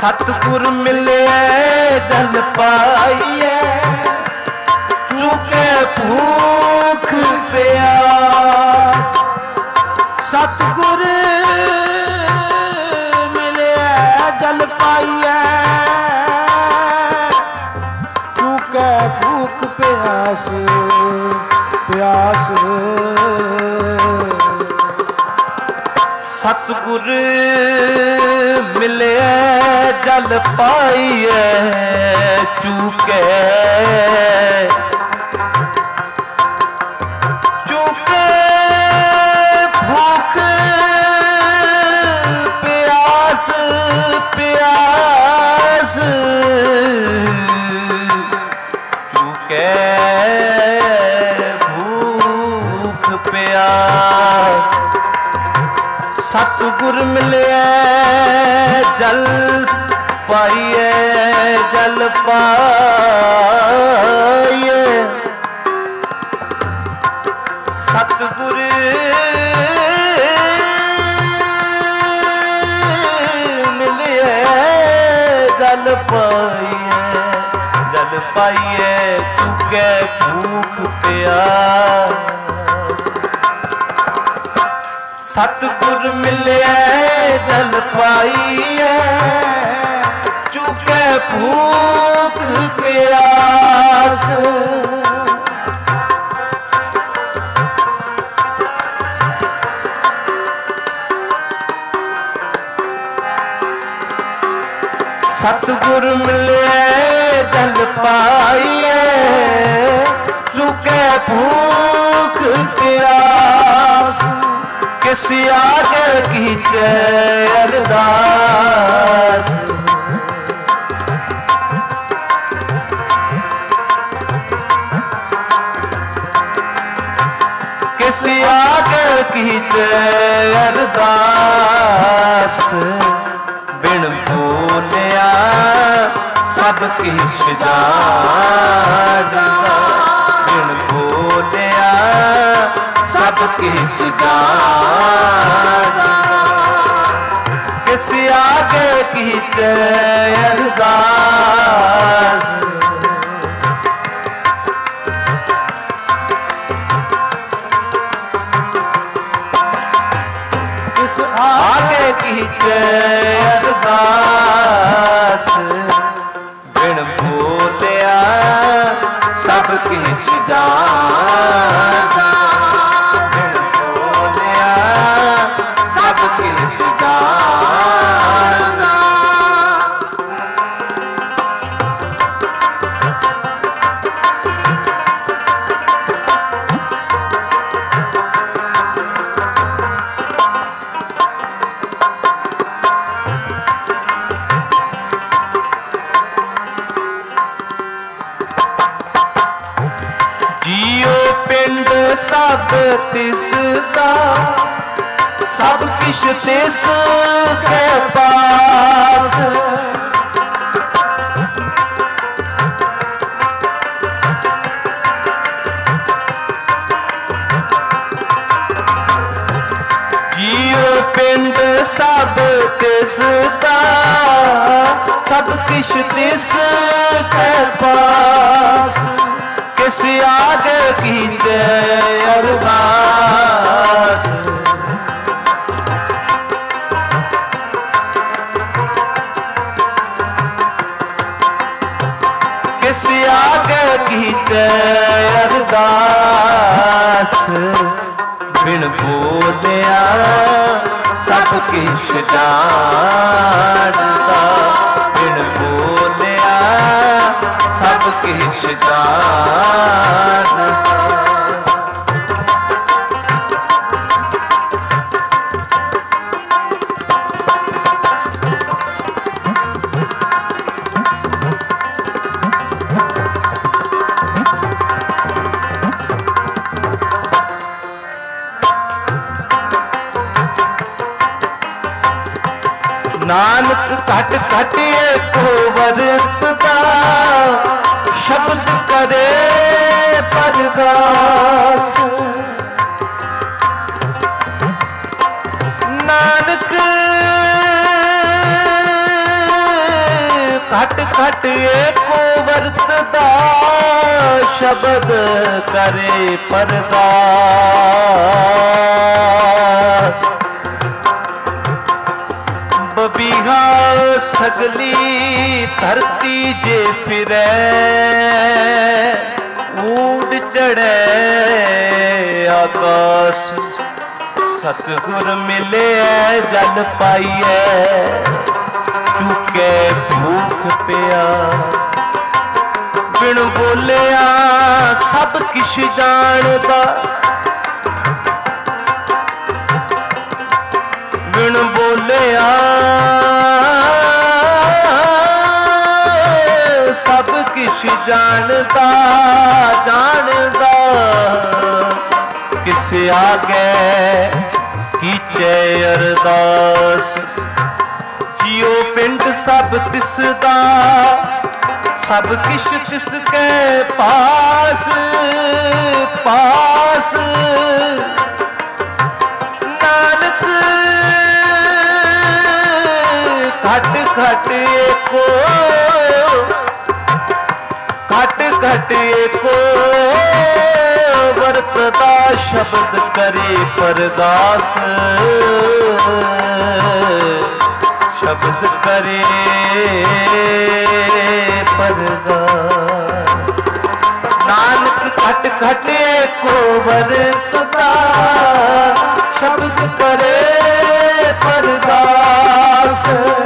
सतगुर मिले जल पाइए चुके ਭੂਖ ਪਿਆਸ। ਸਤਿਗੁਰ ਮਿਲਿਆ ਜਲ ਪਾਈਐ ਚੁਕੈ ਭੂਖ ਪਿਆਸ ਪਿਆਸ। ਸਤਿਗੁਰ ਮਿਲਿਆ ਜਲ ਪਾਈਐ ਚੁਕੈ ਚੁਕੈ ਭੂਖ ਪਿਆਸ ਪਿਆਸ। ਚੁਕੈ ਭੂਖ ਪਿਆਸ। ਸਤਿਗੁਰ ਮਿਲਿਆ ਜਲ ਪਾਈਐ ਜਲ ਪਾਈਐ। ਸਤਿਗੁਰ ਮਿਲਿਆ ਜਲ ਪਾਈਐ ਜਲ ਪਾਈਐ ਚੁਕੈ ਭੂਖ ਪਿਆਸ। ਸਤਿਗੁਰ ਮਿਲਿਆ ਜਲ ਪਾਈਐ ਚੁਕੈ ਭੂਖ ਪਿਆਸ। ਸਤਿਗੁਰ ਮਿਲਿਆ ਜਲ ਪਾਈਐ ਚੁਕੈ ਭੂਖ ਪਿਆਸ। ਕਿਸ ਆਗੇ ਕੀਤੇ ਅਰਦਾਸ। ਕਿਸ ਆਗੇ ਕੀਤੇ ਅਰਦਾਸ। ਬਿਨ ਬੋਲਿਆ ਸਭ ਕਿਛ ਜਾਣਦਾ। ਬਿਨ ਬੋਲਿਆ ਸਭ ਕਿਛ ਜਾਣਦਾ। ਕਿਸ ਆਗੇ ਕੀਤੇ ਅਰਦਾਸ। ਕਿਸ ਆਗੇ ਕੀਤੇ ਅਰਦਾਸ। ਬਿਨ ਬੋਲਿਆ ਸਭ ਕਿਛ ਜਾਣਦਾ। ਸਭ ਕਿਛ ਜਾਣਦਾ। ਜੀਉ ਪਿੰਡ ਸਭ ਤਿਸ ਦਾ ਸਭ ਕਿਛ ਤਿਸ ਕੇ ਪਾਸ। ਜੀਉ ਪਿੰਡ ਸਭ ਤਿਸ ਦਾ ਸਭ ਕਿਛ ਤਿਸ ਕੇ ਪਾਸ। ਕਿਸ ਆਗੇ ਕੀਤੇ ਅਰਦਾਸ। ਕਿਸ ਆਗੇ ਕੀਤੇ ਅਰਦਾਸ। ਬਿਨ ਬੋਲਿਆ ਸਭ ਕਿਛ ਜਾਣਦਾ। ਬਿਨ ਬੋਲਿਆ ਸਭ ਕਿਛ ਜਾਣਦਾ। ਨਾਨਕ ਘਟ ਘਟ ਏਕੋ ਵਰਤਦਾ ਸ਼ਬਦ ਕਰੇ ਪਰਗਾਸ। ਨਾਨਕ घट घट एको वरतदा शब्द करे परदास बबीहा सगली धरती जे फिरे ऊंड चढ़े आकाश सतगुर मिले जल पाइए चुके भूख प्यास बिन बोलिया सब किश जानदा बिन बोलिया सब किश जानदा जानदा किस आगे कीचे अरदास जियो पिंड सब तिसदा सब किश तिसके पास पास नानक घट घट एको घट घट एको वरतदा शब्द करे परदास शब्द करे परदास नानक घट घट एको वरतदा शब्द करे परदास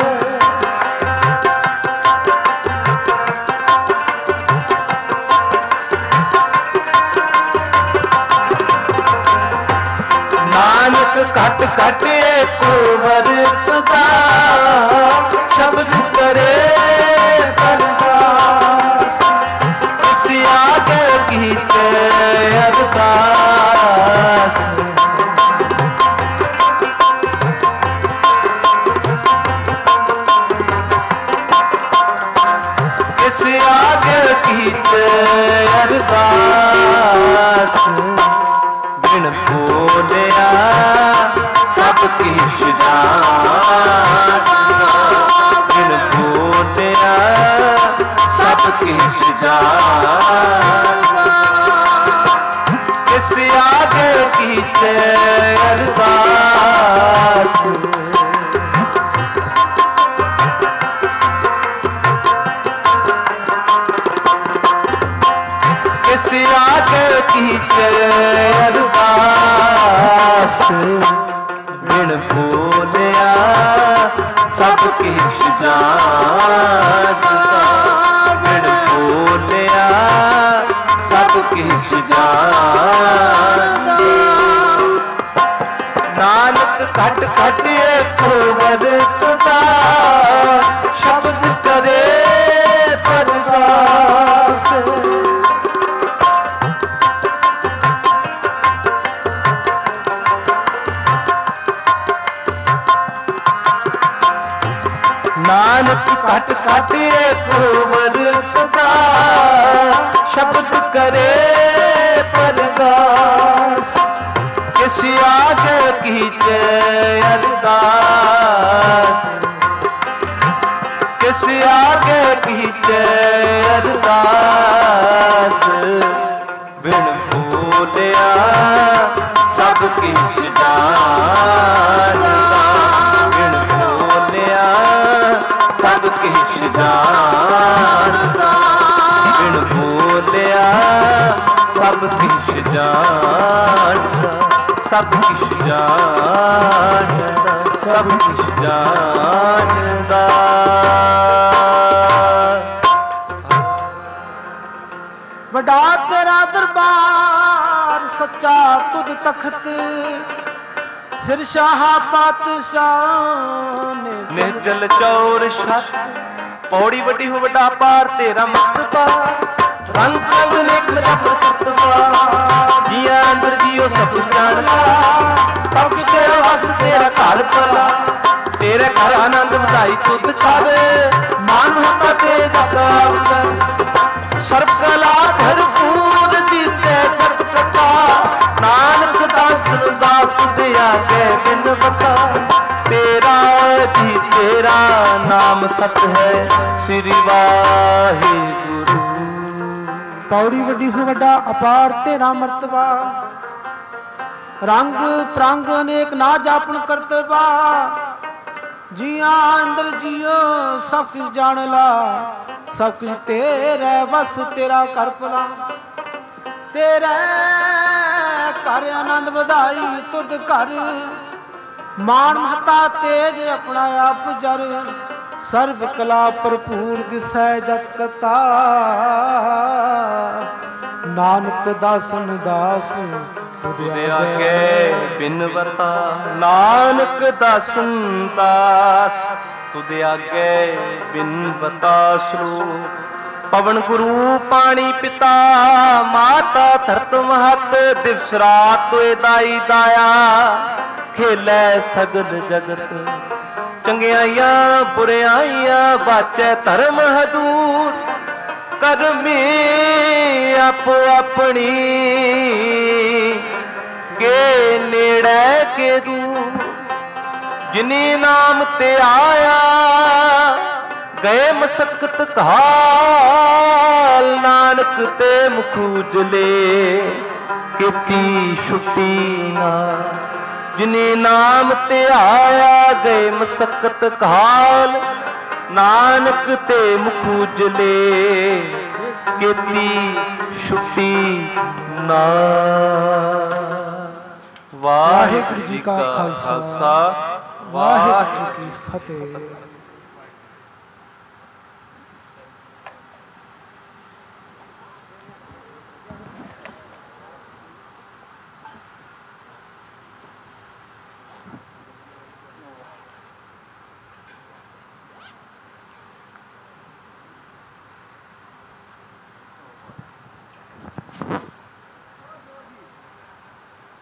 नानक घट घट एको वरतदा शब्द करे परदास किस आगे कीते अरदास किस आगे कीते अरदास बिन बोलिया सब किश जानदा बिन बोलिया सब किश जानदा किस आगे कीते अरदास किस आगे कीते अरदास बिन बोलिया सब किश जानदा बिन बोलिया सब किश जानदा नानक घट घट एको वरतदा शब्द करे परदास नानक घट घट एको वरतदा शब्द करे परदास किस आगे कीचे अरदास किस आगे कीचे अरदास बिन बोलिया सब किश जानदा बिन बोलिया सब किश जानदा बिन बोलिया सब किश जानदा सब किश जानदा सब किश जानदा वडा तेरा दरबार सच्चा तुद तख्त सिर शाह पातशाह ने निर्जल चौर छत पौड़ी वड्डी हो वड्डा पार तेरा मर्तबा रंग रंग नेक मेरा प्रतबा जिया अंदर जियो सब कुछ जानदा सब कुछ तेरा वस तेरा घर भला तेरे घर आनंद ਵਧਾਈ तुद कर मान होता तेरा कर सर्व कला भरपूर दिसे करत कथा नानक दास दास तुद आगे बिन बता तेरा जी तेरा नाम सत है ਸ੍ਰੀ ਵਾਹਿਗੁਰੂ। ਪੌੜੀ ਵੱਡੀ ਹੋ ਵੱਡਾ ਅਪਾਰ ਤੇਰਾ ਮਰਤਬਾ, ਰੰਗ ਪ੍ਰੰਗ ਅਨੇਕ ਨਾ ਜਾਪਣ ਕਰਤਬਾ। ਜੀਆਂ ਅੰਦਰ ਜੀਓ ਸਭ ਕੁਝ ਜਾਣ ਲਾ, ਸਭ ਕੁਝ ਤੇਰੇ ਵਸ ਤੇਰਾ ਕਰ ਭਲਾ। ਤੇਰੇ ਘਰ ਆਨੰਦ ਵਧਾਈ ਤੁਧ ਘਰ, ਮਾਨ ਮਹਤਾ ਤੇਜ ਆਪਣਾ ਆਪ ਜਰ। ਸਰਬ ਕਲਾ ਭਰਪੂਰ ਦਿਸੈ ਜਤ ਕਤਾ, ਨਾਨਕ ਦਾਸਨ ਦਾਸ ਤੁਧ ਆਗੇ ਬਿਨਵਤਾ। ਨਾਨਕ ਦਾਸਨ ਦਾਸ ਤੁਧ ਆਗੇ ਬਿਨਵਤਾ। ਸਰੂਪ ਪਵਨ ਗੁਰੂ ਪਾਣੀ ਪਿਤਾ, ਮਾਤਾ ਧਰਤ ਮਹਤ। ਦਿਵਸ ਰਾਤ ਤੋਏ ਦਾਈ ਦਾਇਆ, ਖੇਲੇ ਸਗਲ ਜਗਤ। ਚੰਗਿਆਈਆਂ ਬੁਰਿਆਈਆਂ ਬਾਚੈ ਧਰਮ ਹਦੂਰ। ਕਰਮੀ ਆਪੋ ਆਪਣੀ, ਕੇ ਨੇੜੇ ਕੇ ਦੂਰ। ਜਿਨੀ ਨਾਮ ਤੇ ਆਇਆ, ਗਏ ਮਸਕਤ ਕਾਲ। ਨਾਨਕ ਤੇ ਮੁਖ ਉਜਲੇ, ਕੀਤੀ ਛੁੱਟੀ ਨਾ। ਜਿਨੇ ਨਾਮ ਤੇ ਆਇਆ, ਗਏ ਮਸਕਤ ਕਾਲ। ਨਾਨਕ ਤੇ ਮੁਖ ਉਜਲੇ, ਕੀਤੀ ਛੁੱਟੀ ਨਾ। ਵਾਹਿਗੁਰੂ ਜੀ ਕਾ ਖਾਲਸਾ, ਵਾਹਿਗੁਰੂ ਜੀ ਕੀ ਫਤਿਹ।